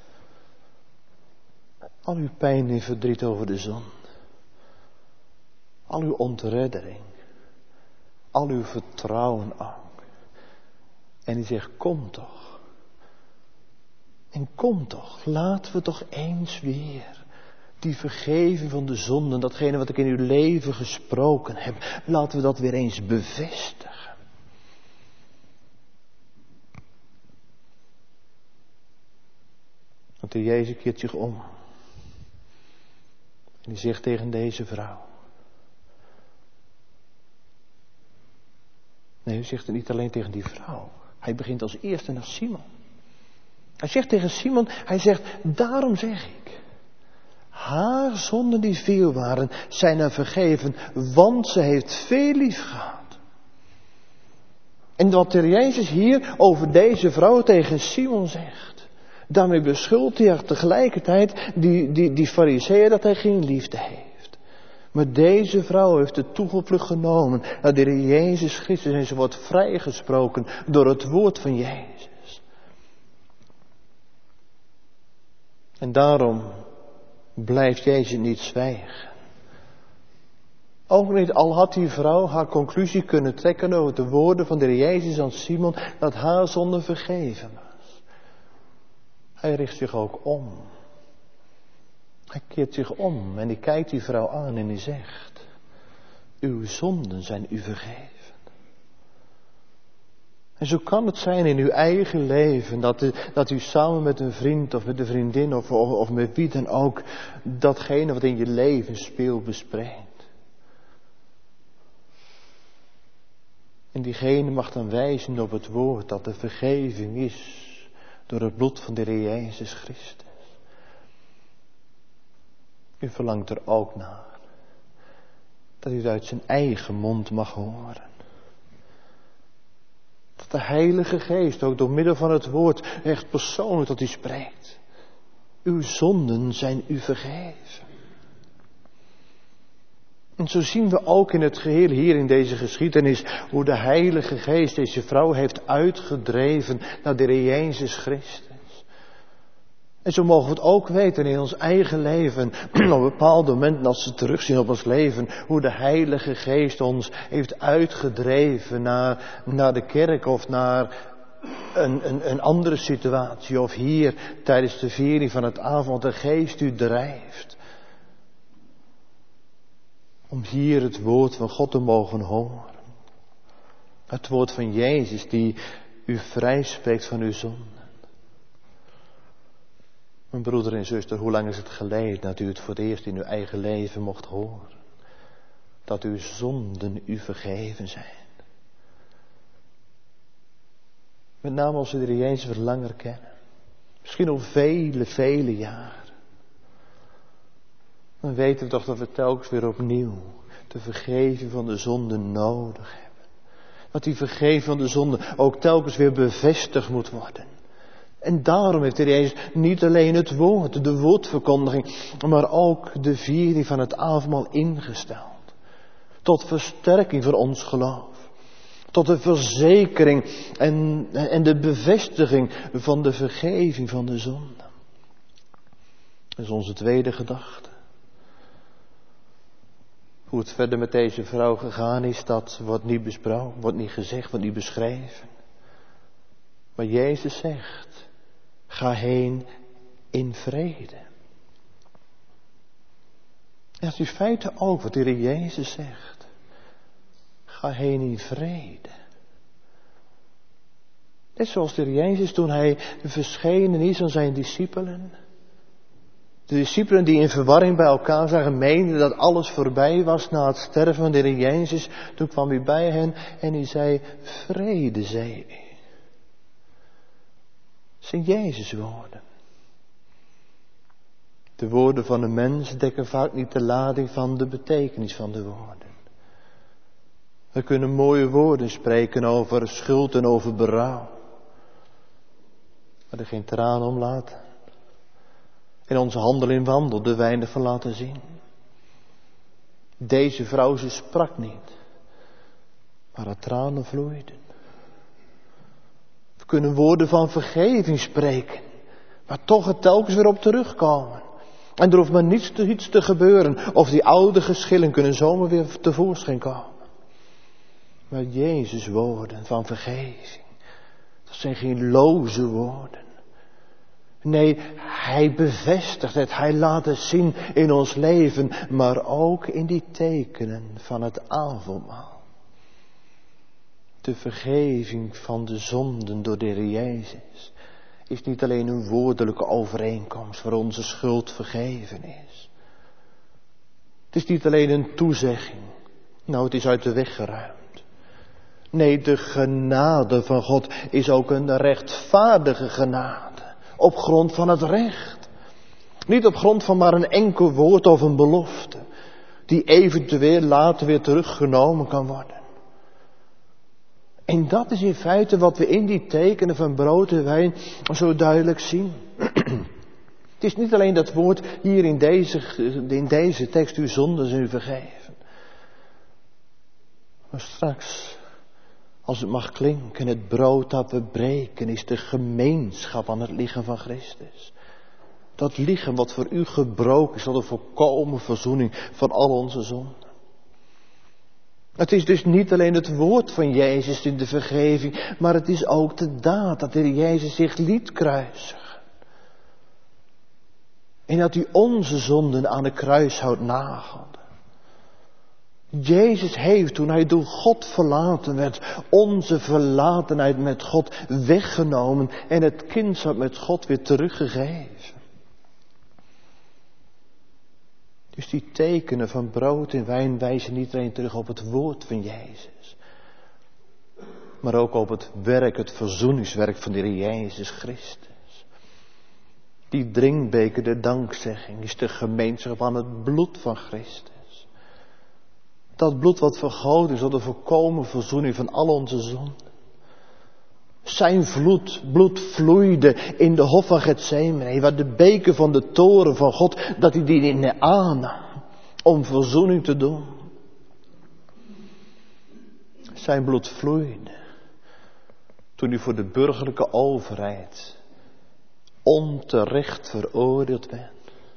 B: Al uw pijn en verdriet over de zon. Al uw ontreddering. Al uw vertrouwen ook. En hij zegt, kom toch. En kom toch, laten we toch eens weer die vergeving van de zonden, datgene wat ik in uw leven gesproken heb, laten we dat weer eens bevestigen. Want de Jezus keert zich om. En die zegt tegen deze vrouw. Nee, hij zegt het niet alleen tegen die vrouw. Hij begint als eerste naar Simon. Hij zegt tegen Simon, hij zegt, daarom zeg ik. Haar zonden die veel waren, zijn haar vergeven, want ze heeft veel lief gehad. En wat de Jezus hier over deze vrouw tegen Simon zegt, daarmee beschuldigt hij tegelijkertijd die, die, die farizeeër dat hij geen liefde heeft. Maar deze vrouw heeft de toevlucht genomen naar de Heer Jezus Christus en ze wordt vrijgesproken door het woord van Jezus. En daarom blijft Jezus niet zwijgen. Ook niet al had die vrouw haar conclusie kunnen trekken over de woorden van de Heer Jezus aan Simon, dat haar zonde vergeven was. Hij richt zich ook om. Hij keert zich om en hij kijkt die vrouw aan en hij zegt, uw zonden zijn u vergeven. En zo kan het zijn in uw eigen leven, dat u, dat u samen met een vriend of met een vriendin of, of, of met wie dan ook, datgene wat in je leven speelt bespreekt. En diegene mag dan wijzen op het woord dat de vergeving is door het bloed van de Heer Jezus Christus. U verlangt er ook naar dat u het uit zijn eigen mond mag horen. Dat de Heilige Geest ook door middel van het woord echt persoonlijk tot u spreekt. Uw zonden zijn u vergeven. En zo zien we ook in het geheel hier in deze geschiedenis hoe de Heilige Geest deze vrouw heeft uitgedreven naar de Heer Jezus Christus. En zo mogen we het ook weten in ons eigen leven, op bepaalde momenten als we terugzien op ons leven, hoe de Heilige Geest ons heeft uitgedreven naar, naar de kerk of naar een, een, een andere situatie. Of hier tijdens de viering van het avond de Geest u drijft. Om hier het woord van God te mogen horen. Het woord van Jezus die u vrijspreekt van uw zonden. Mijn broeder en zuster, hoe lang is het geleden dat u het voor het eerst in uw eigen leven mocht horen? Dat uw zonden u vergeven zijn. Met name als we de Heer Jezus wat langer kennen. Misschien al vele, vele jaren. Dan weten we toch dat we telkens weer opnieuw de vergeving van de zonden nodig hebben. Dat die vergeving van de zonden ook telkens weer bevestigd moet worden. En daarom heeft de Heer Jezus niet alleen het woord, de woordverkondiging, maar ook de viering van het avondmaal ingesteld. Tot versterking van ons geloof. Tot de verzekering en, en de bevestiging van de vergeving van de zonde. Dat is onze tweede gedachte. Hoe het verder met deze vrouw gegaan is, dat wordt niet besproken, wordt niet gezegd, wordt niet beschreven. Maar Jezus zegt, ga heen in vrede. Dat is in feite ook wat de Heer Jezus zegt. Ga heen in vrede. Net zoals de Heer Jezus toen hij verschenen is aan zijn discipelen. De discipelen die in verwarring bij elkaar zagen, meenden dat alles voorbij was na het sterven van de Heer Jezus. Toen kwam hij bij hen en hij zei, vrede zij u. Het zijn Jezus' woorden. De woorden van een mens dekken vaak niet de lading van de betekenis van de woorden. We kunnen mooie woorden spreken over schuld en over berouw. Maar er geen traan om laten. In onze handel en wandel er weinig van laten zien. Deze vrouw, ze sprak niet. Maar haar tranen vloeiden. We kunnen woorden van vergeving spreken. Maar toch er telkens weer op terugkomen. En er hoeft maar niets te, iets te gebeuren. Of die oude geschillen kunnen zomaar weer tevoorschijn komen. Maar Jezus' woorden van vergeving. Dat zijn geen loze woorden. Nee, hij bevestigt het. Hij laat het zien in ons leven. Maar ook in die tekenen van het avondmaal. De vergeving van de zonden door de Heer Jezus is niet alleen een woordelijke overeenkomst waar onze schuld vergeven is. Het is niet alleen een toezegging. Nou, het is uit de weg geruimd. Nee, de genade van God is ook een rechtvaardige genade. Op grond van het recht. Niet op grond van maar een enkel woord of een belofte. Die eventueel later weer teruggenomen kan worden. En dat is in feite wat we in die tekenen van brood en wijn zo duidelijk zien. Het is niet alleen dat woord hier in deze, in deze tekst, uw zonden zijn u vergeven. Maar straks, als het mag klinken, het brood dat we breken is de gemeenschap aan het lichaam van Christus. Dat lichaam wat voor u gebroken is, tot een volkomen verzoening van al onze zonden. Het is dus niet alleen het woord van Jezus in de vergeving, maar het is ook de daad dat de Heer Jezus zich liet kruisigen. En dat hij onze zonden aan de kruishout nagelde. Jezus heeft, toen hij door God verlaten werd, onze verlatenheid met God weggenomen en het kindschap met God weer teruggegeven. Dus die tekenen van brood en wijn wijzen niet alleen terug op het woord van Jezus. Maar ook op het werk, het verzoeningswerk van de Heer Jezus Christus. Die drinkbeker der dankzegging is de gemeenschap aan het bloed van Christus. Dat bloed wat vergoten is tot de volkomen verzoening van al onze zonden. Zijn vloed, bloed vloeide in de hof van Getsemane, waar de beker van de toren van God, dat hij die in aannam, om verzoening te doen. Zijn bloed vloeide, toen hij voor de burgerlijke overheid onterecht veroordeeld werd.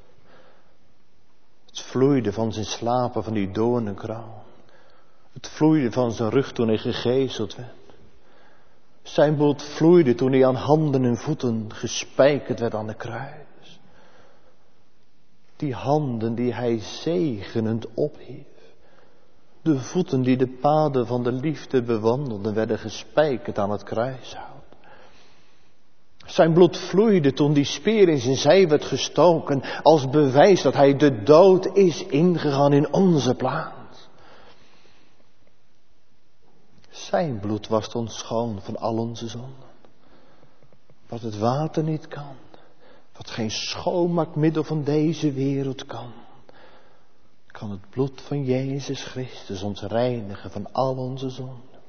B: Het vloeide van zijn slapen van die doornenkroon. Het vloeide van zijn rug toen hij gegezeld werd. Zijn bloed vloeide toen hij aan handen en voeten gespijkerd werd aan de kruis. Die handen die hij zegenend ophief. De voeten die de paden van de liefde bewandelden werden gespijkerd aan het kruishout. Zijn bloed vloeide toen die speer in zijn zij werd gestoken als bewijs dat hij de dood is ingegaan in onze plaats. Zijn bloed wast ons schoon van al onze zonden. Wat het water niet kan. Wat geen schoonmaakmiddel van deze wereld kan. Kan het bloed van Jezus Christus ons reinigen van al onze zonden.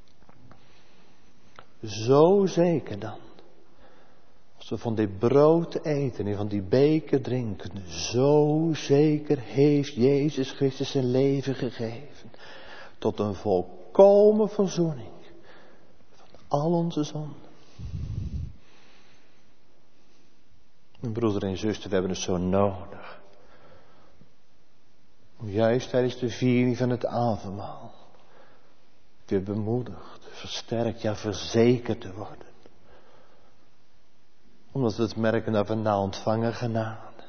B: Zo zeker dan. Als we van dit brood eten en van die beker drinken. Zo zeker heeft Jezus Christus zijn leven gegeven. Tot een volk. Volkomen verzoening van al onze zonden. Mijn broeder en zuster, we hebben het zo nodig. Om juist tijdens de viering van het avondmaal weer bemoedigd, versterkt, ja verzekerd te worden. Omdat we het merken dat we na ontvangen genade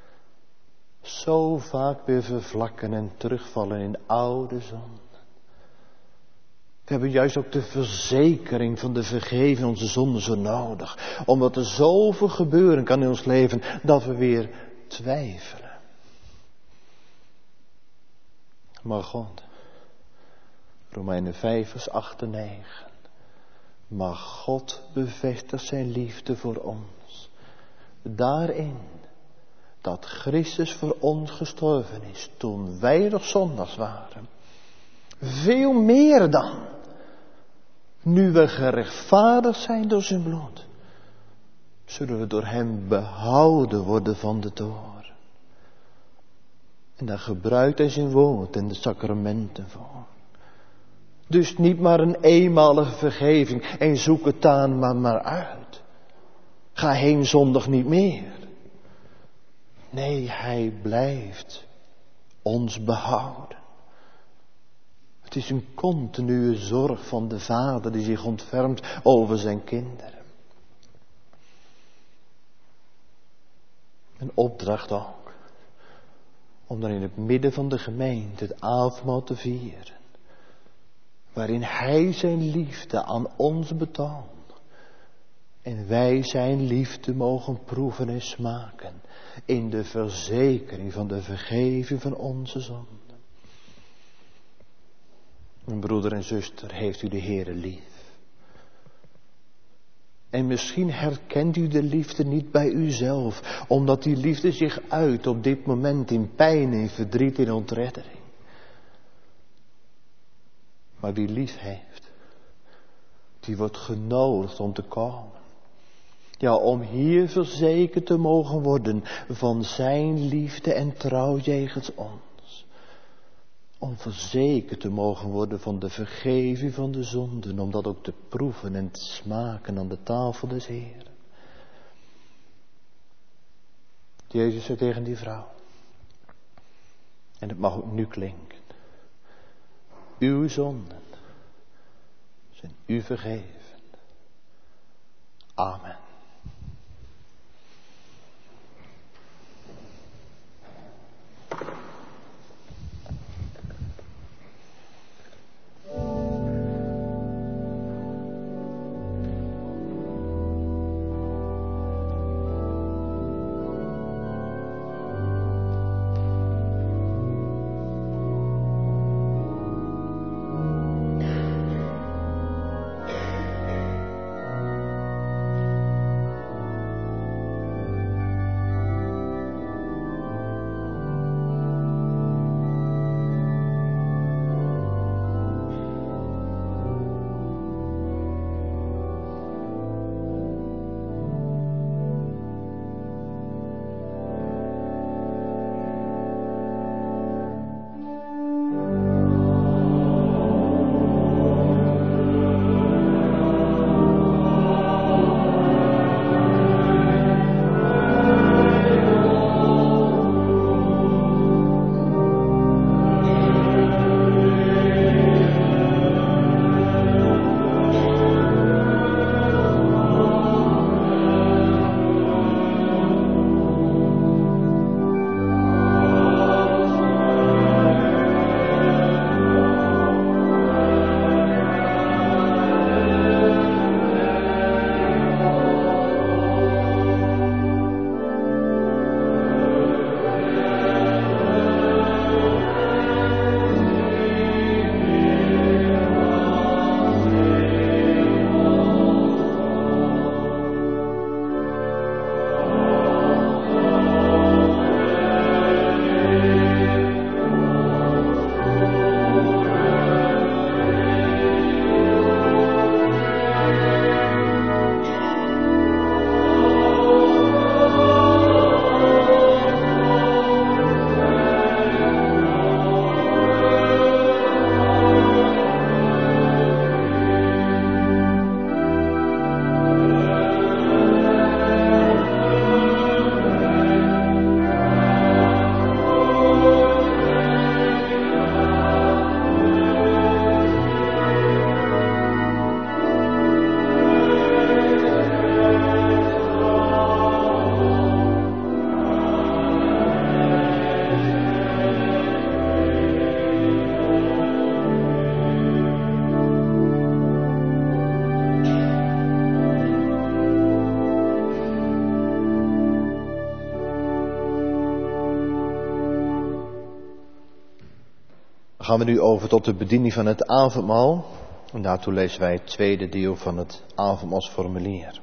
B: zo vaak weer vervlakken en terugvallen in oude zonden. We hebben juist ook de verzekering van de vergeving onze zonden zo nodig. Omdat er zoveel gebeuren kan in ons leven dat we weer twijfelen. Maar God, Romeinen vijf vers acht en negen. Maar God bevestigt zijn liefde voor ons. Daarin dat Christus voor ons gestorven is toen wij nog zondags waren. Veel meer dan, nu we gerechtvaardigd zijn door zijn bloed, zullen we door hem behouden worden van de toorn. En daar gebruikt hij zijn woord en de sacramenten voor. Dus niet maar een eenmalige vergeving en zoek het aan maar, maar uit. Ga heen zondig niet meer. Nee, hij blijft ons behouden. Het is een continue zorg van de Vader die zich ontfermt over zijn kinderen. Een opdracht ook. Om dan in het midden van de gemeente het avondmaal te vieren. Waarin hij zijn liefde aan ons betoont. En wij zijn liefde mogen proeven en smaken. In de verzekering van de vergeving van onze zonden. Mijn broeder en zuster, heeft u de Heere lief? En misschien herkent u de liefde niet bij uzelf. Omdat die liefde zich uit op dit moment in pijn, in verdriet, in ontreddering. Maar wie lief heeft, die wordt genodigd om te komen. Ja, om hier verzekerd te mogen worden van zijn liefde en trouw jegens ons. Om verzekerd te mogen worden van de vergeving van de zonden. Om dat ook te proeven en te smaken aan de tafel des Heeren. Jezus zei tegen die vrouw. En het mag ook nu klinken. Uw zonden zijn u vergeven. Amen. Dan gaan we nu over tot de bediening van het avondmaal. En daartoe lezen wij het tweede deel van het avondmaalsformulier.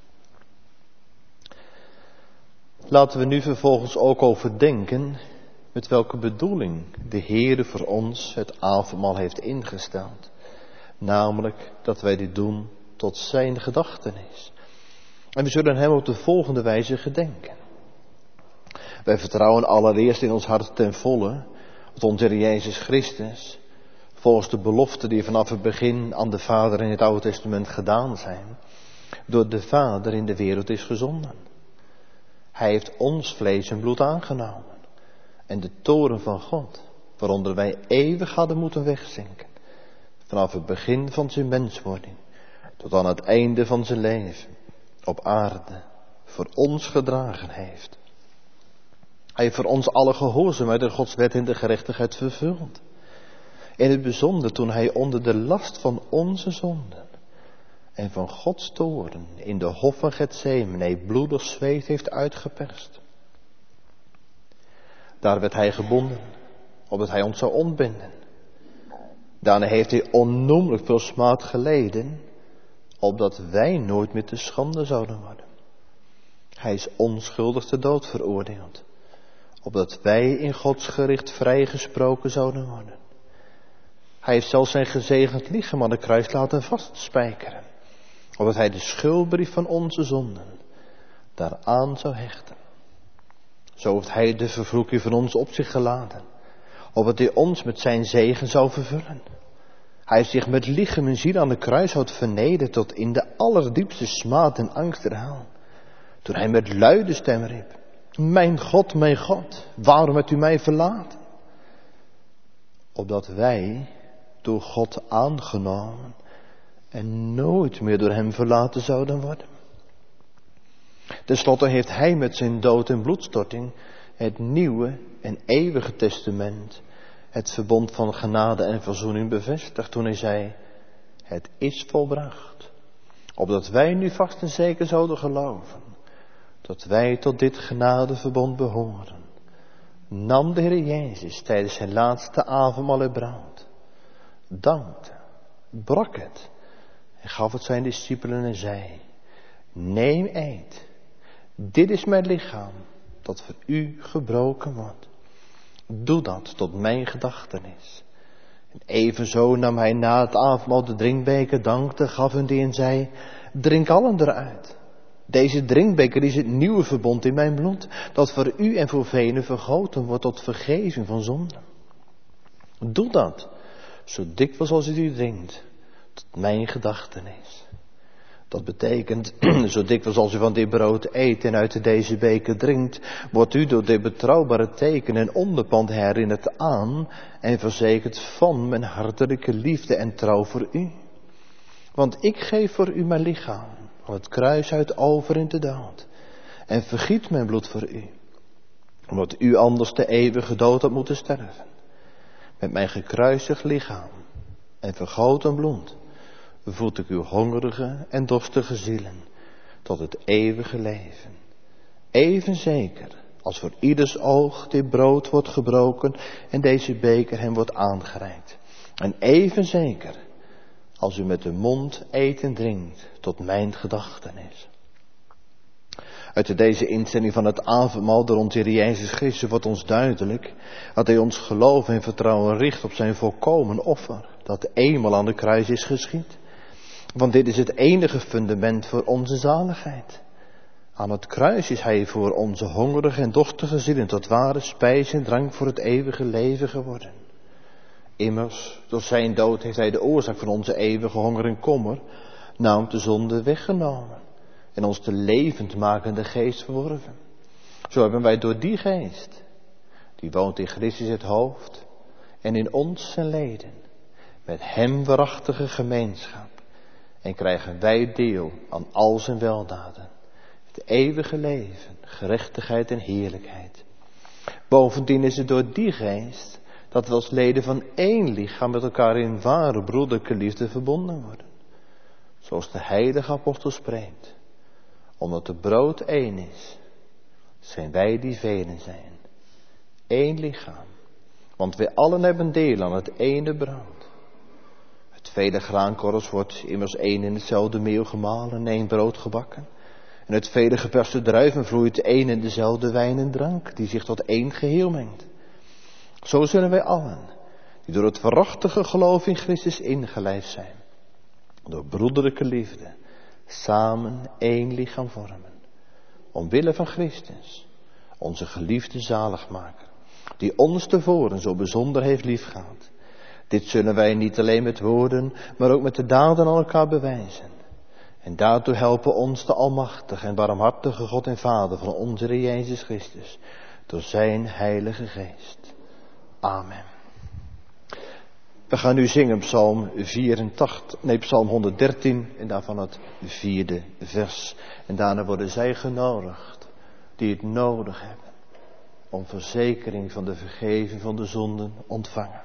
B: Laten we nu vervolgens ook overdenken met welke bedoeling de Heere voor ons het avondmaal heeft ingesteld. Namelijk dat wij dit doen tot zijn gedachtenis. En we zullen hem op de volgende wijze gedenken. Wij vertrouwen allereerst in ons hart ten volle dat onze Heer Jezus Christus, volgens de beloften die vanaf het begin aan de Vader in het Oude Testament gedaan zijn, door de Vader in de wereld is gezonden. Hij heeft ons vlees en bloed aangenomen. En de toren van God, waaronder wij eeuwig hadden moeten wegzinken, vanaf het begin van zijn menswording tot aan het einde van zijn leven op aarde voor ons gedragen heeft. Hij heeft voor ons alle gehoorzaamheid en Gods wet in de gerechtigheid vervuld. In het bijzonder toen hij onder de last van onze zonden en van Gods toorn in de hof van Getsemane bloedig zweet heeft uitgeperst. Daar werd hij gebonden, opdat hij ons zou ontbinden. Daarna heeft hij onnoemelijk veel smaad geleden, opdat wij nooit meer te schande zouden worden. Hij is onschuldig ter dood veroordeeld, opdat wij in Gods gericht vrijgesproken zouden worden. Hij heeft zelfs zijn gezegend lichaam aan de kruis laten vastspijkeren, opdat hij de schuldbrief van onze zonden daaraan zou hechten. Zo heeft hij de vervloeking van ons op zich geladen, opdat hij ons met zijn zegen zou vervullen. Hij heeft zich met lichaam en ziel aan de kruishout vernederd tot in de allerdiepste smaad en angst der hel. Toen hij met luide stem riep: Mijn God, mijn God, waarom hebt u mij verlaten? Opdat wij door God aangenomen en nooit meer door hem verlaten zouden worden. Ten slotte heeft hij met zijn dood en bloedstorting het nieuwe en eeuwige testament, het verbond van genade en verzoening bevestigd toen hij zei: Het is volbracht. Opdat wij nu vast en zeker zouden geloven dat wij tot dit genadeverbond behoren, nam de Heer Jezus tijdens zijn laatste avondmaal het brood, dankte, brak het en gaf het zijn discipelen en zei: Neem, eet. Dit is mijn lichaam, dat voor u gebroken wordt. Doe dat tot mijn gedachtenis. En evenzo nam hij na het avondmaal de drinkbeker, dankte, gaf hun die en zei: Drink allen eruit. Deze drinkbeker is het nieuwe verbond in mijn bloed, dat voor u en voor velen vergoten wordt tot vergeving van zonden. Doe dat, zo dikwijls als u die drinkt, tot mijn gedachtenis. Dat betekent, zo dikwijls als u van dit brood eet en uit deze beker drinkt, wordt u door dit betrouwbare teken en onderpand herinnerd aan en verzekerd van mijn hartelijke liefde en trouw voor u. Want ik geef voor u mijn lichaam, van het kruis uit over in de dood, en vergiet mijn bloed voor u, omdat u anders de eeuwige dood had moeten sterven. Met mijn gekruisigd lichaam en vergoten bloed voed ik uw hongerige en dorstige zielen tot het eeuwige leven. Even zeker als voor ieders oog dit brood wordt gebroken en deze beker hem wordt aangereikt. En even zeker als u met de mond eet en drinkt tot mijn gedachtenis. Uit deze instelling van het avondmaal door onze Heer Jezus Christus wordt ons duidelijk dat hij ons geloof en vertrouwen richt op zijn volkomen offer, dat eenmaal aan de kruis is geschied. Want dit is het enige fundament voor onze zaligheid. Aan het kruis is hij voor onze hongerige en dorstige zielen tot ware spijs en drank voor het eeuwige leven geworden. Immers, door zijn dood heeft hij de oorzaak van onze eeuwige honger en kommer, namelijk de zonde, weggenomen en ons de levendmakende geest verworven. Zo hebben wij door die geest, die woont in Christus het hoofd en in ons zijn leden, met hem waarachtige gemeenschap. En krijgen wij deel aan al zijn weldaden, het eeuwige leven, gerechtigheid en heerlijkheid. Bovendien is het door die geest dat we als leden van één lichaam met elkaar in ware broederlijke liefde verbonden worden. Zoals de heilige apostel spreekt: omdat het brood één is, zijn wij die velen zijn. Eén lichaam Want wij allen hebben deel aan het ene brood. Het vele graankorrels wordt immers één in hetzelfde meel gemalen en één brood gebakken. En het vele geperste druiven vloeit één in dezelfde wijn en drank, die zich tot één geheel mengt. Zo zullen wij allen, die door het waarachtige geloof in Christus ingelijfd zijn, door broederlijke liefde, samen één lichaam vormen. Omwille van Christus, onze geliefde zaligmaker, die ons tevoren zo bijzonder heeft liefgehad. Dit zullen wij niet alleen met woorden, maar ook met de daden aan elkaar bewijzen. En daartoe helpen ons de almachtige en barmhartige God en Vader van onze Heer Jezus Christus, door zijn Heilige Geest. Amen. We gaan nu zingen psalm vierentachtig, nee psalm honderddertien en daarvan het vierde vers. En daarna worden zij genodigd die het nodig hebben om verzekering van de vergeving van de zonden ontvangen.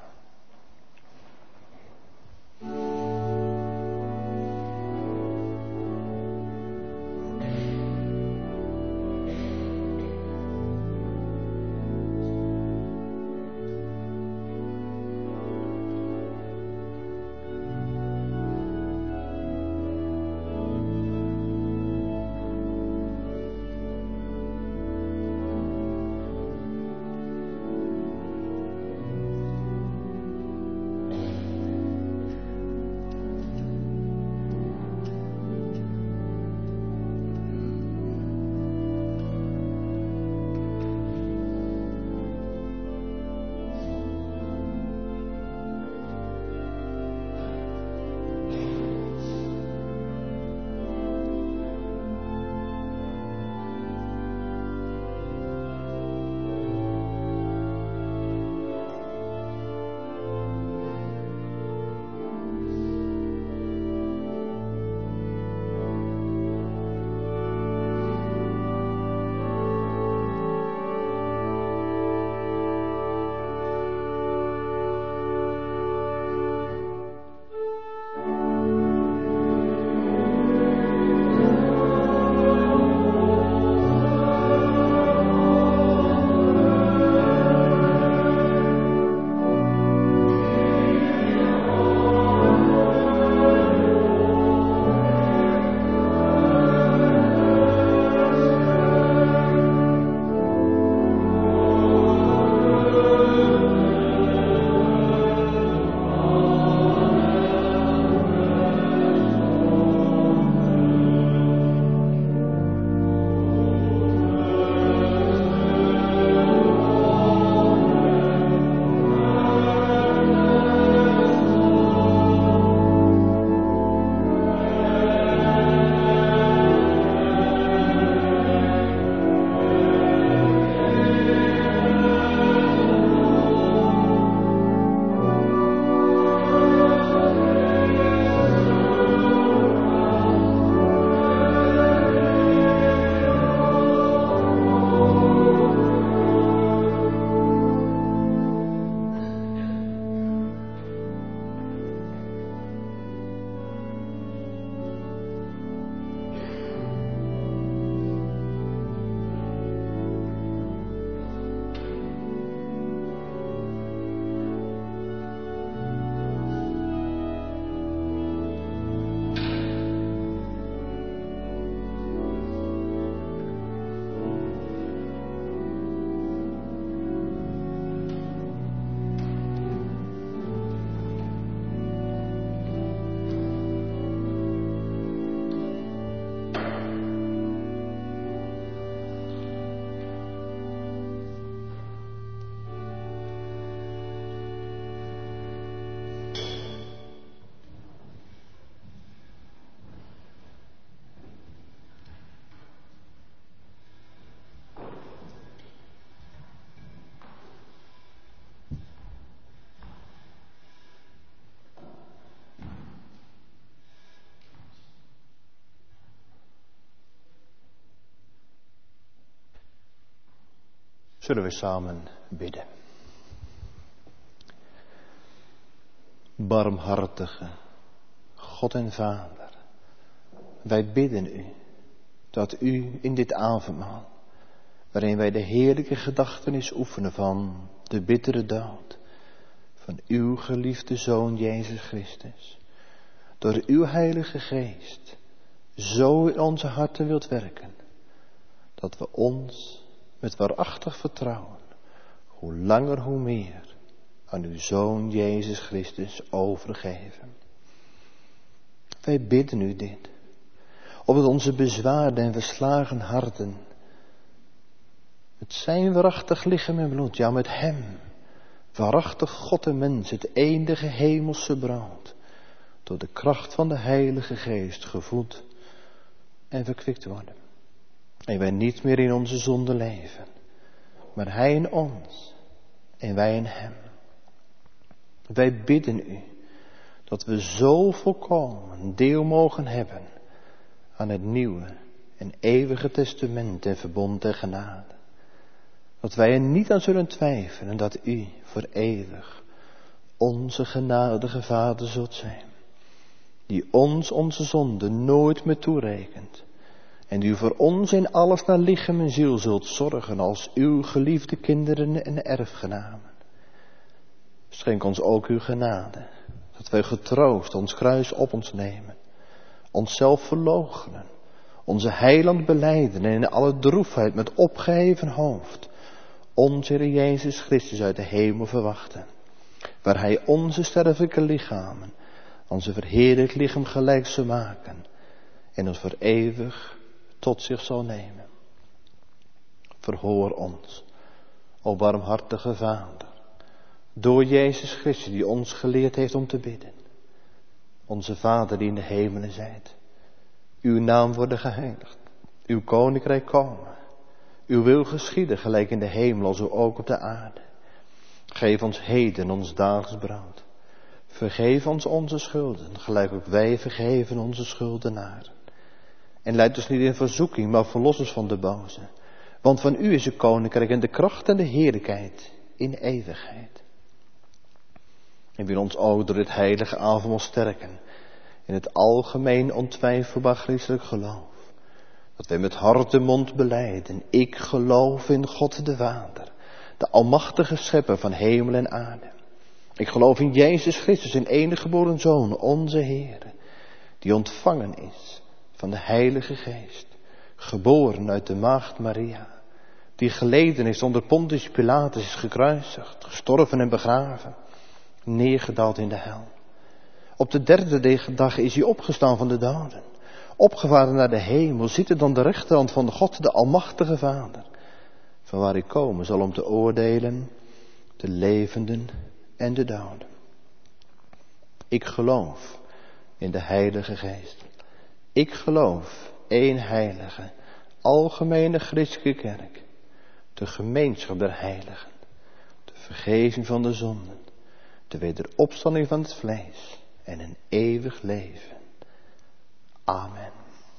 B: Zullen we samen bidden. Barmhartige God en Vader, wij bidden u dat u in dit avondmaal, waarin wij de heerlijke gedachtenis oefenen van de bittere dood van uw geliefde Zoon Jezus Christus, door uw Heilige Geest, zo in onze harten wilt werken, dat we ons met waarachtig vertrouwen, hoe langer hoe meer, aan uw Zoon Jezus Christus overgeven. Wij bidden u dit, opdat onze bezwaarde en verslagen harten met zijn waarachtig lichaam en bloed, ja met hem, waarachtig God en mens, het enige hemelse brood, door de kracht van de Heilige Geest gevoed en verkwikt worden. En wij niet meer in onze zonde leven, maar hij in ons en wij in hem. Wij bidden u dat we zo volkomen deel mogen hebben aan het nieuwe en eeuwige testament en verbond der genade. Dat wij er niet aan zullen twijfelen dat u voor eeuwig onze genadige Vader zult zijn, die ons onze zonde nooit meer toerekent en die voor ons in alles naar lichaam en ziel zult zorgen als uw geliefde kinderen en erfgenamen. Schenk ons ook uw genade, dat wij getroost ons kruis op ons nemen, onszelf verloochenen, onze heiland belijden en in alle droefheid met opgeheven hoofd onze Heer Jezus Christus uit de hemel verwachten, waar hij onze sterfelijke lichamen aan zijn verheerlijk lichaam gelijk zal maken en ons voor eeuwig tot zich zal nemen. Verhoor ons, o barmhartige Vader, door Jezus Christus die ons geleerd heeft om te bidden. Onze Vader die in de hemelen zijt, uw naam worden geheiligd, uw koninkrijk komen, uw wil geschieden gelijk in de hemel als ook op de aarde. Geef ons heden ons dagelijks brood. Vergeef ons onze schulden, gelijk ook wij vergeven onze schuldenaren. En leid ons niet in verzoeking, maar verlos ons van de boze. Want van u is het koninkrijk en de kracht en de heerlijkheid in eeuwigheid. En wil ons ook door dit heilige avondmaal sterken in het algemeen ontwijfelbaar christelijk geloof. Dat wij met hart en mond belijden, ik geloof in God de Vader, de almachtige schepper van hemel en aarde. Ik geloof in Jezus Christus, zijn enige geboren Zoon, onze Heer, die ontvangen is van de Heilige Geest, geboren uit de maagd Maria, die geleden is onder Pontius Pilatus, is gekruisigd, gestorven en begraven, neergedaald in de hel. Op de derde dag is hij opgestaan van de doden, opgevaren naar de hemel, zitten aan de rechterhand van God, de almachtige Vader, van waar hij komen zal om te oordelen de levenden en de doden. Ik geloof in de Heilige Geest. Ik geloof één heilige, algemene christelijke kerk, de gemeenschap der heiligen, de vergeving van de zonden, de wederopstanding van het vlees en een eeuwig leven. Amen.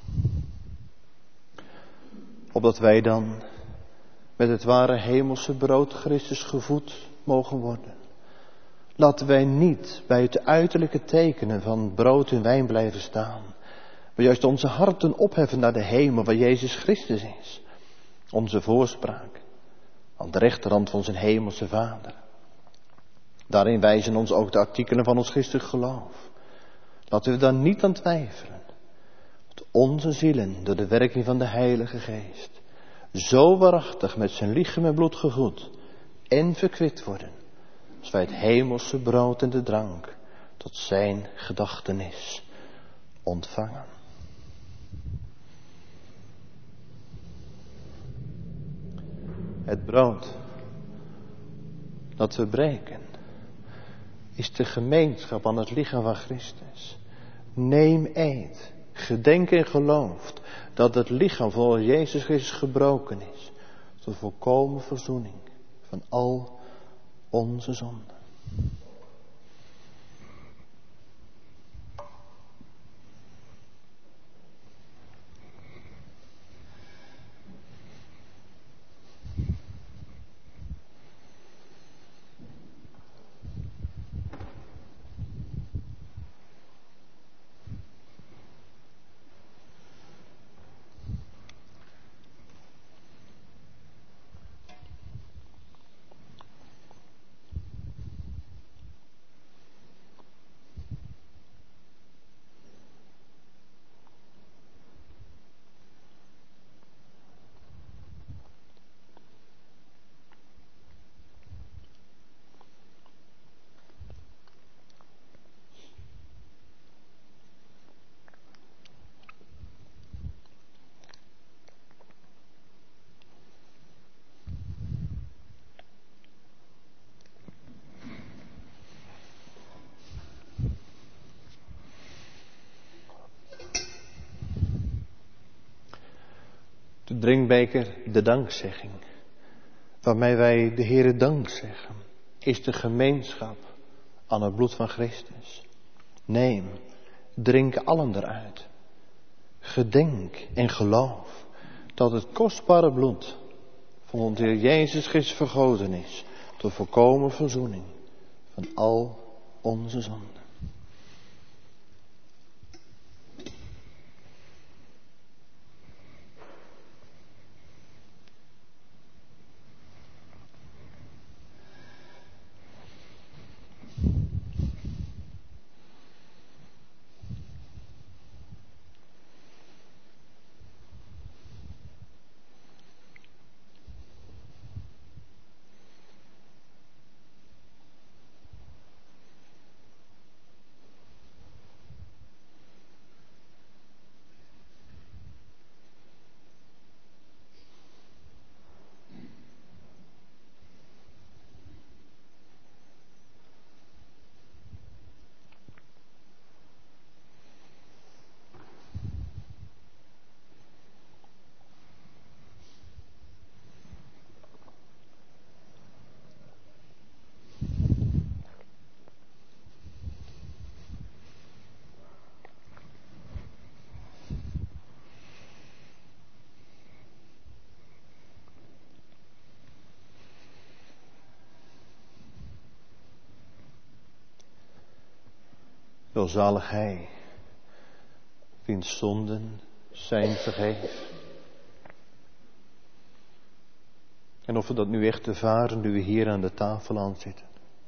B: Opdat wij dan met het ware hemelse brood Christus gevoed mogen worden. Laten wij niet bij het uiterlijke tekenen van brood en wijn blijven staan, maar juist onze harten opheffen naar de hemel waar Jezus Christus is. Onze voorspraak aan de rechterhand van zijn hemelse Vader. Daarin wijzen ons ook de artikelen van ons christelijk geloof. Laten we daar niet aan twijfelen. Dat onze zielen door de werking van de Heilige Geest zo waarachtig met zijn lichaam en bloed gevoed en verkwikt worden, als wij het hemelse brood en de drank tot zijn gedachtenis ontvangen. Het brood dat we breken is de gemeenschap aan het lichaam van Christus. Neem, eet, gedenk en geloof dat het lichaam van Jezus Christus gebroken is tot volkomen verzoening van al onze zonden. De drinkbeker, de dankzegging, waarmee wij de Heere dank zeggen, is de gemeenschap aan het bloed van Christus. Neem, drink allen eruit. Gedenk en geloof dat het kostbare bloed van onze Heer Jezus Christus vergoten is tot volkomen verzoening van al onze zonden. Welzalig hij, wiens zonden zijn vergeven. En of we dat nu echt ervaren, nu we hier aan de tafel aan zitten.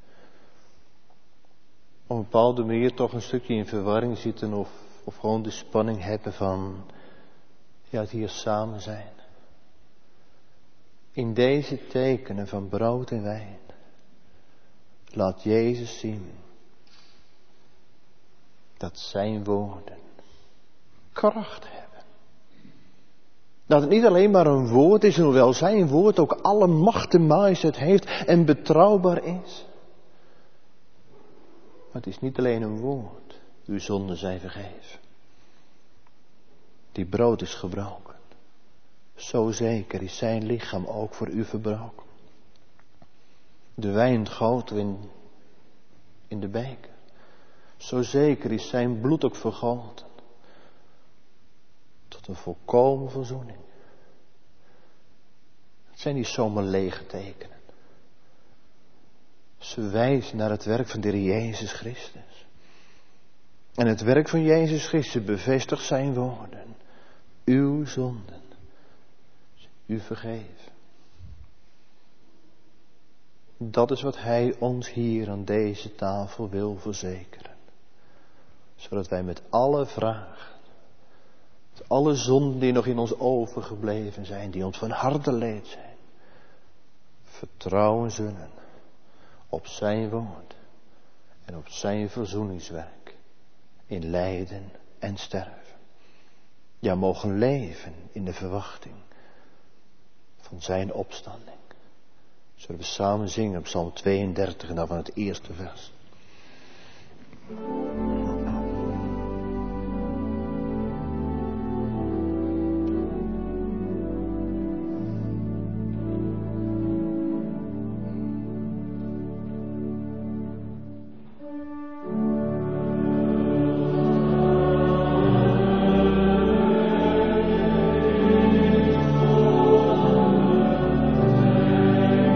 B: Op een bepaalde manier toch een stukje in verwarring zitten of, of gewoon de spanning hebben van, ja, het hier samen zijn. In deze tekenen van brood en wijn laat Jezus zien dat zijn woorden kracht hebben. Dat het niet alleen maar een woord is, hoewel zijn woord ook alle macht en majesteit heeft en betrouwbaar is. Maar het is niet alleen een woord. Uw zonden zijn vergeven. Die brood is gebroken. Zo zeker is zijn lichaam ook voor u verbroken. De wijn goten in, in de beker. Zo zeker is zijn bloed ook vergoten. Tot een volkomen verzoening. Het zijn niet zomaar lege tekenen. Ze wijzen naar het werk van de Heer Jezus Christus. En het werk van Jezus Christus bevestigt zijn woorden. Uw zonden, u vergeven. Dat is wat Hij ons hier aan deze tafel wil verzekeren. Zodat wij met alle vragen, met alle zonden die nog in ons overgebleven zijn, die ons van harte leed zijn, vertrouwen zullen op zijn woord en op zijn verzoeningswerk in lijden en sterven. Ja, mogen leven in de verwachting van zijn opstanding. Zullen we samen zingen op Psalm tweeëndertig en dan van het eerste vers.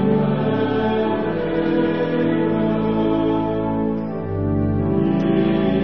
C: Amen.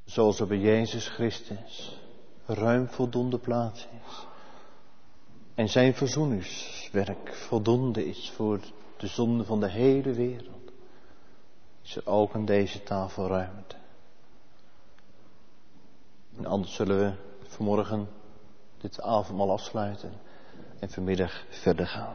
B: Zoals er bij Jezus Christus ruim voldoende plaats is. En zijn verzoeningswerk voldoende is voor de zonde van de hele wereld. Is er ook aan deze tafel ruimte. En anders zullen we vanmorgen dit avondmaal afsluiten en vanmiddag verder gaan.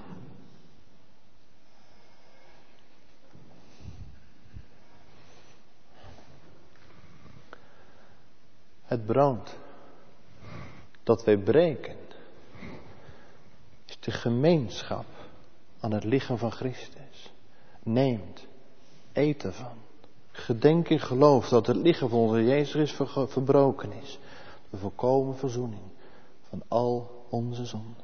B: Het brood dat wij breken is de gemeenschap aan het lichaam van Christus. Neemt, eet ervan. Gedenk in geloof dat het lichaam van onze Jezus ver- verbroken is. De volkomen verzoening van al onze zonden.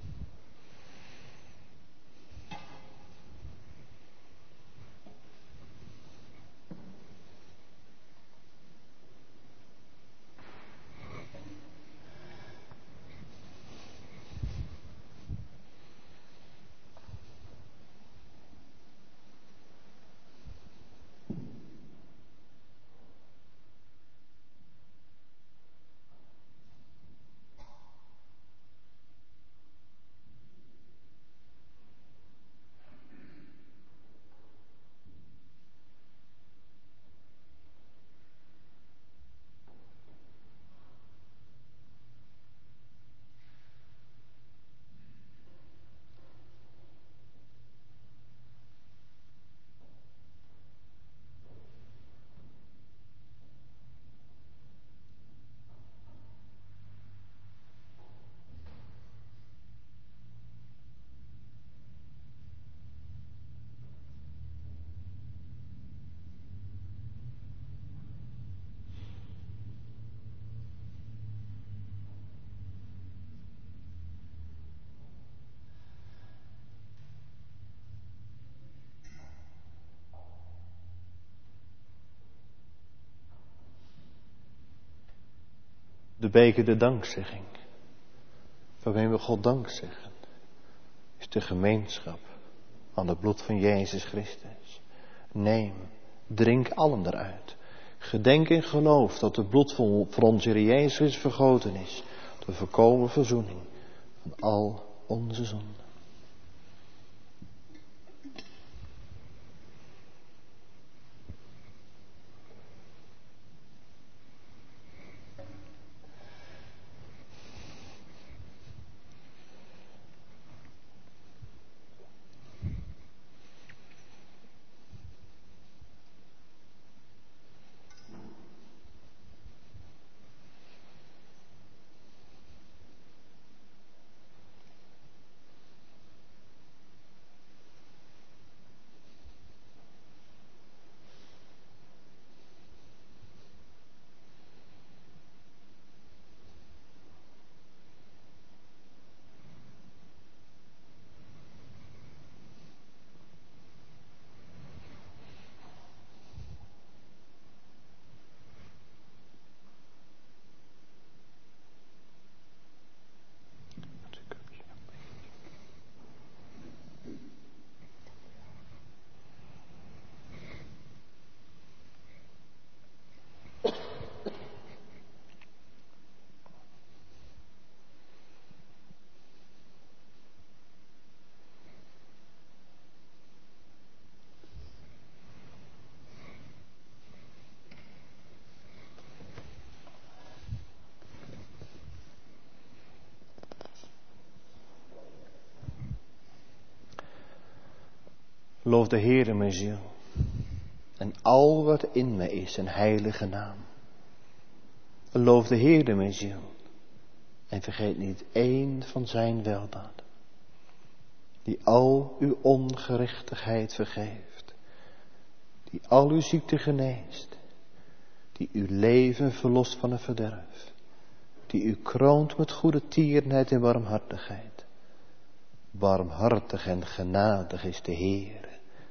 B: De beker de dankzegging, waarmee we God dank zeggen, is de gemeenschap aan het bloed van Jezus Christus. Neem, drink allen eruit. Gedenk in geloof dat het bloed van onze Heer Jezus vergoten is, de volkomen verzoening van al onze zonden. Loof de Heere mijn ziel en al wat in me is, zijn heilige naam. Loof de Heere mijn ziel en vergeet niet één van zijn weldaden, die al uw ongerechtigheid vergeeft, die al uw ziekte geneest, die uw leven verlost van het verderf, die u kroont met goede tierenheid en barmhartigheid. Barmhartig en genadig is de Heere,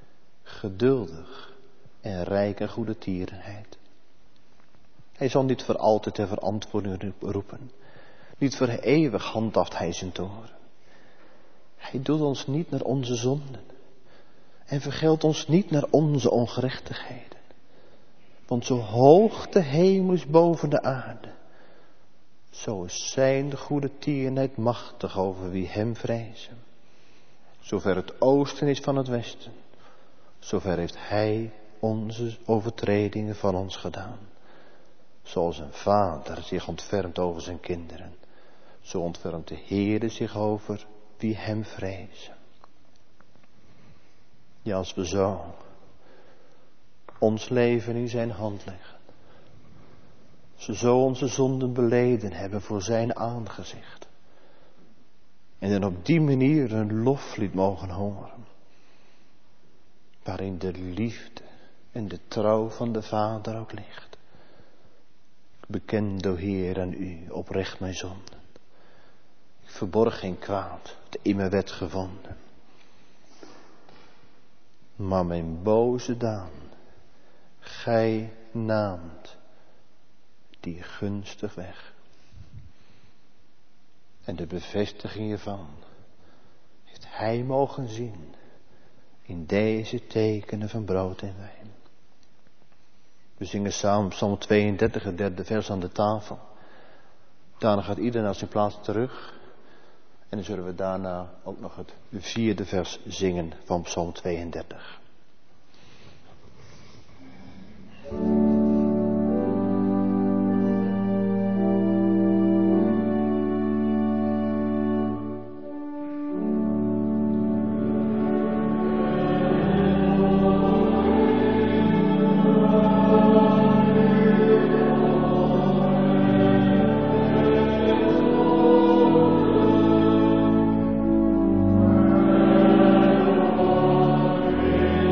B: geduldig en rijk aan goede tierenheid. Hij zal niet voor altijd ter verantwoording roepen, niet voor eeuwig handhaft hij zijn toren. Hij doet ons niet naar onze zonden en vergeldt ons niet naar onze ongerechtigheden. Want zo hoog de hemel is boven de aarde, zo is zijn goede tierenheid machtig over wie hem vrezen. Zover het oosten is van het westen, zover heeft hij onze overtredingen van ons gedaan. Zoals een vader zich ontfermt over zijn kinderen, zo ontfermt de Heere zich over wie hem vrezen. Ja, als we zo ons leven in zijn hand leggen, als we zo onze zonden beleden hebben voor zijn aangezicht, en dan op die manier een loflied mogen horen, waarin de liefde en de trouw van de Vader ook ligt. Bekend, o Heer, aan u oprecht mijn zonden. Ik verborg geen kwaad dat in me werd gevonden. Maar mijn boze daan, gij naamt die gunstig weg. En de bevestiging hiervan heeft hij mogen zien in deze tekenen van brood en wijn. We zingen samen Psalm tweeëndertig, het derde vers aan de tafel. Daarna gaat ieder naar zijn plaats terug. En dan zullen we daarna ook nog het vierde vers zingen van Psalm tweeëndertig.
C: Amen.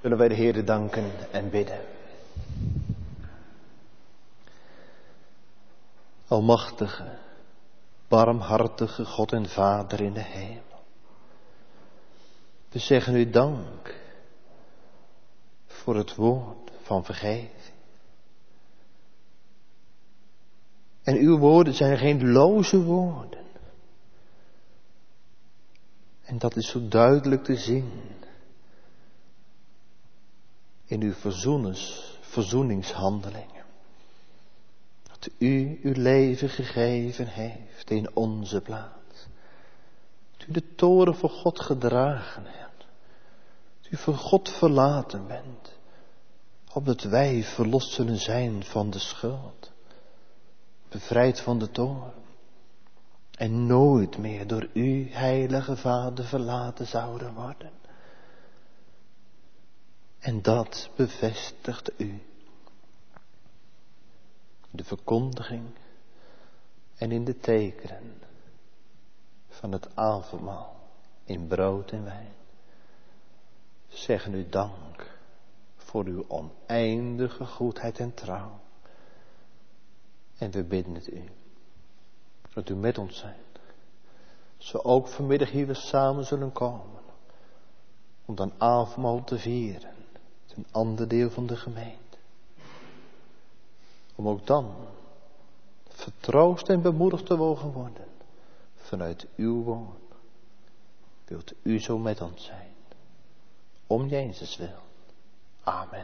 B: Zullen wij de Heere danken en bidden. Almachtige, barmhartige God en Vader in de hemel. We zeggen u dank voor het woord van vergeving. En uw woorden zijn geen loze woorden. En dat is zo duidelijk te zien in uw verzoenens, verzoeningshandelingen. Dat u uw leven gegeven heeft in onze plaats. Dat u de toren voor God gedragen hebt. Dat u voor God verlaten bent. Opdat wij verlost zullen zijn van de schuld. Bevrijd van de toorn. En nooit meer door u, heilige Vader, verlaten zouden worden. En dat bevestigt u. De verkondiging en in de tekenen van het avondmaal in brood en wijn. We zeggen u dank voor uw oneindige goedheid en trouw. En we bidden het u. Dat u met ons zijt. Zo ook vanmiddag hier weer samen zullen komen. Om dan avondmaal te vieren. Een ander deel van de gemeente. Om ook dan vertroost en bemoedigd te mogen worden. Vanuit uw woord. Wilt u zo met ons zijn. Om Jezus wil. Amen.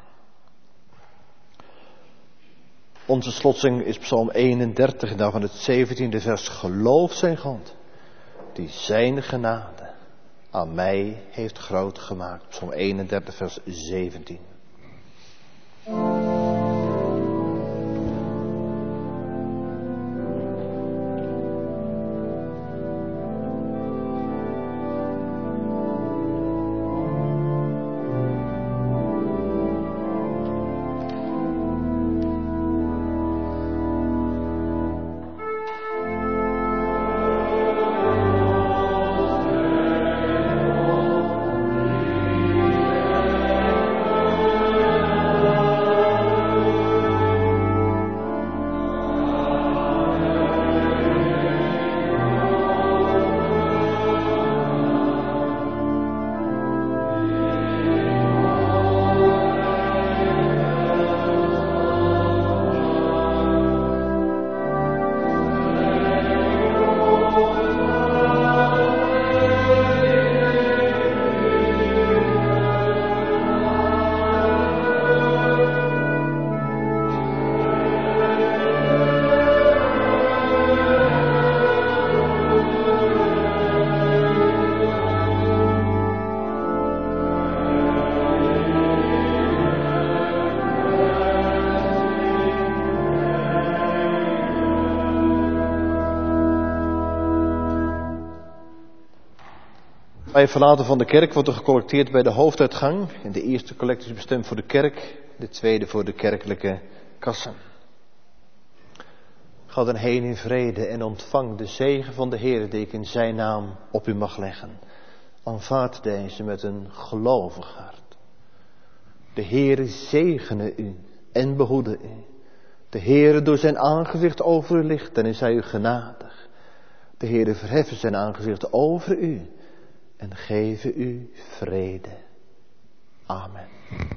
B: Onze slotzing is Psalm eenendertig, daarvan het zeventiende vers. Geloof zijn God, die zijn genade aan mij heeft groot gemaakt. Psalm eenendertig, vers zeventien. Bij het verlaten van de kerk wordt er gecollecteerd bij de hoofduitgang. En de eerste collecte is bestemd voor de kerk, de tweede voor de kerkelijke kassen. Ga dan heen in vrede en ontvang de zegen van de Heer die ik in zijn naam op u mag leggen. Aanvaard deze met een gelovig hart. De Heere zegene u en behoede u. De Heere door zijn aangezicht over u lichten en is hij u genadig. De Heere verheffen zijn aangezicht over u en geven u vrede. Amen.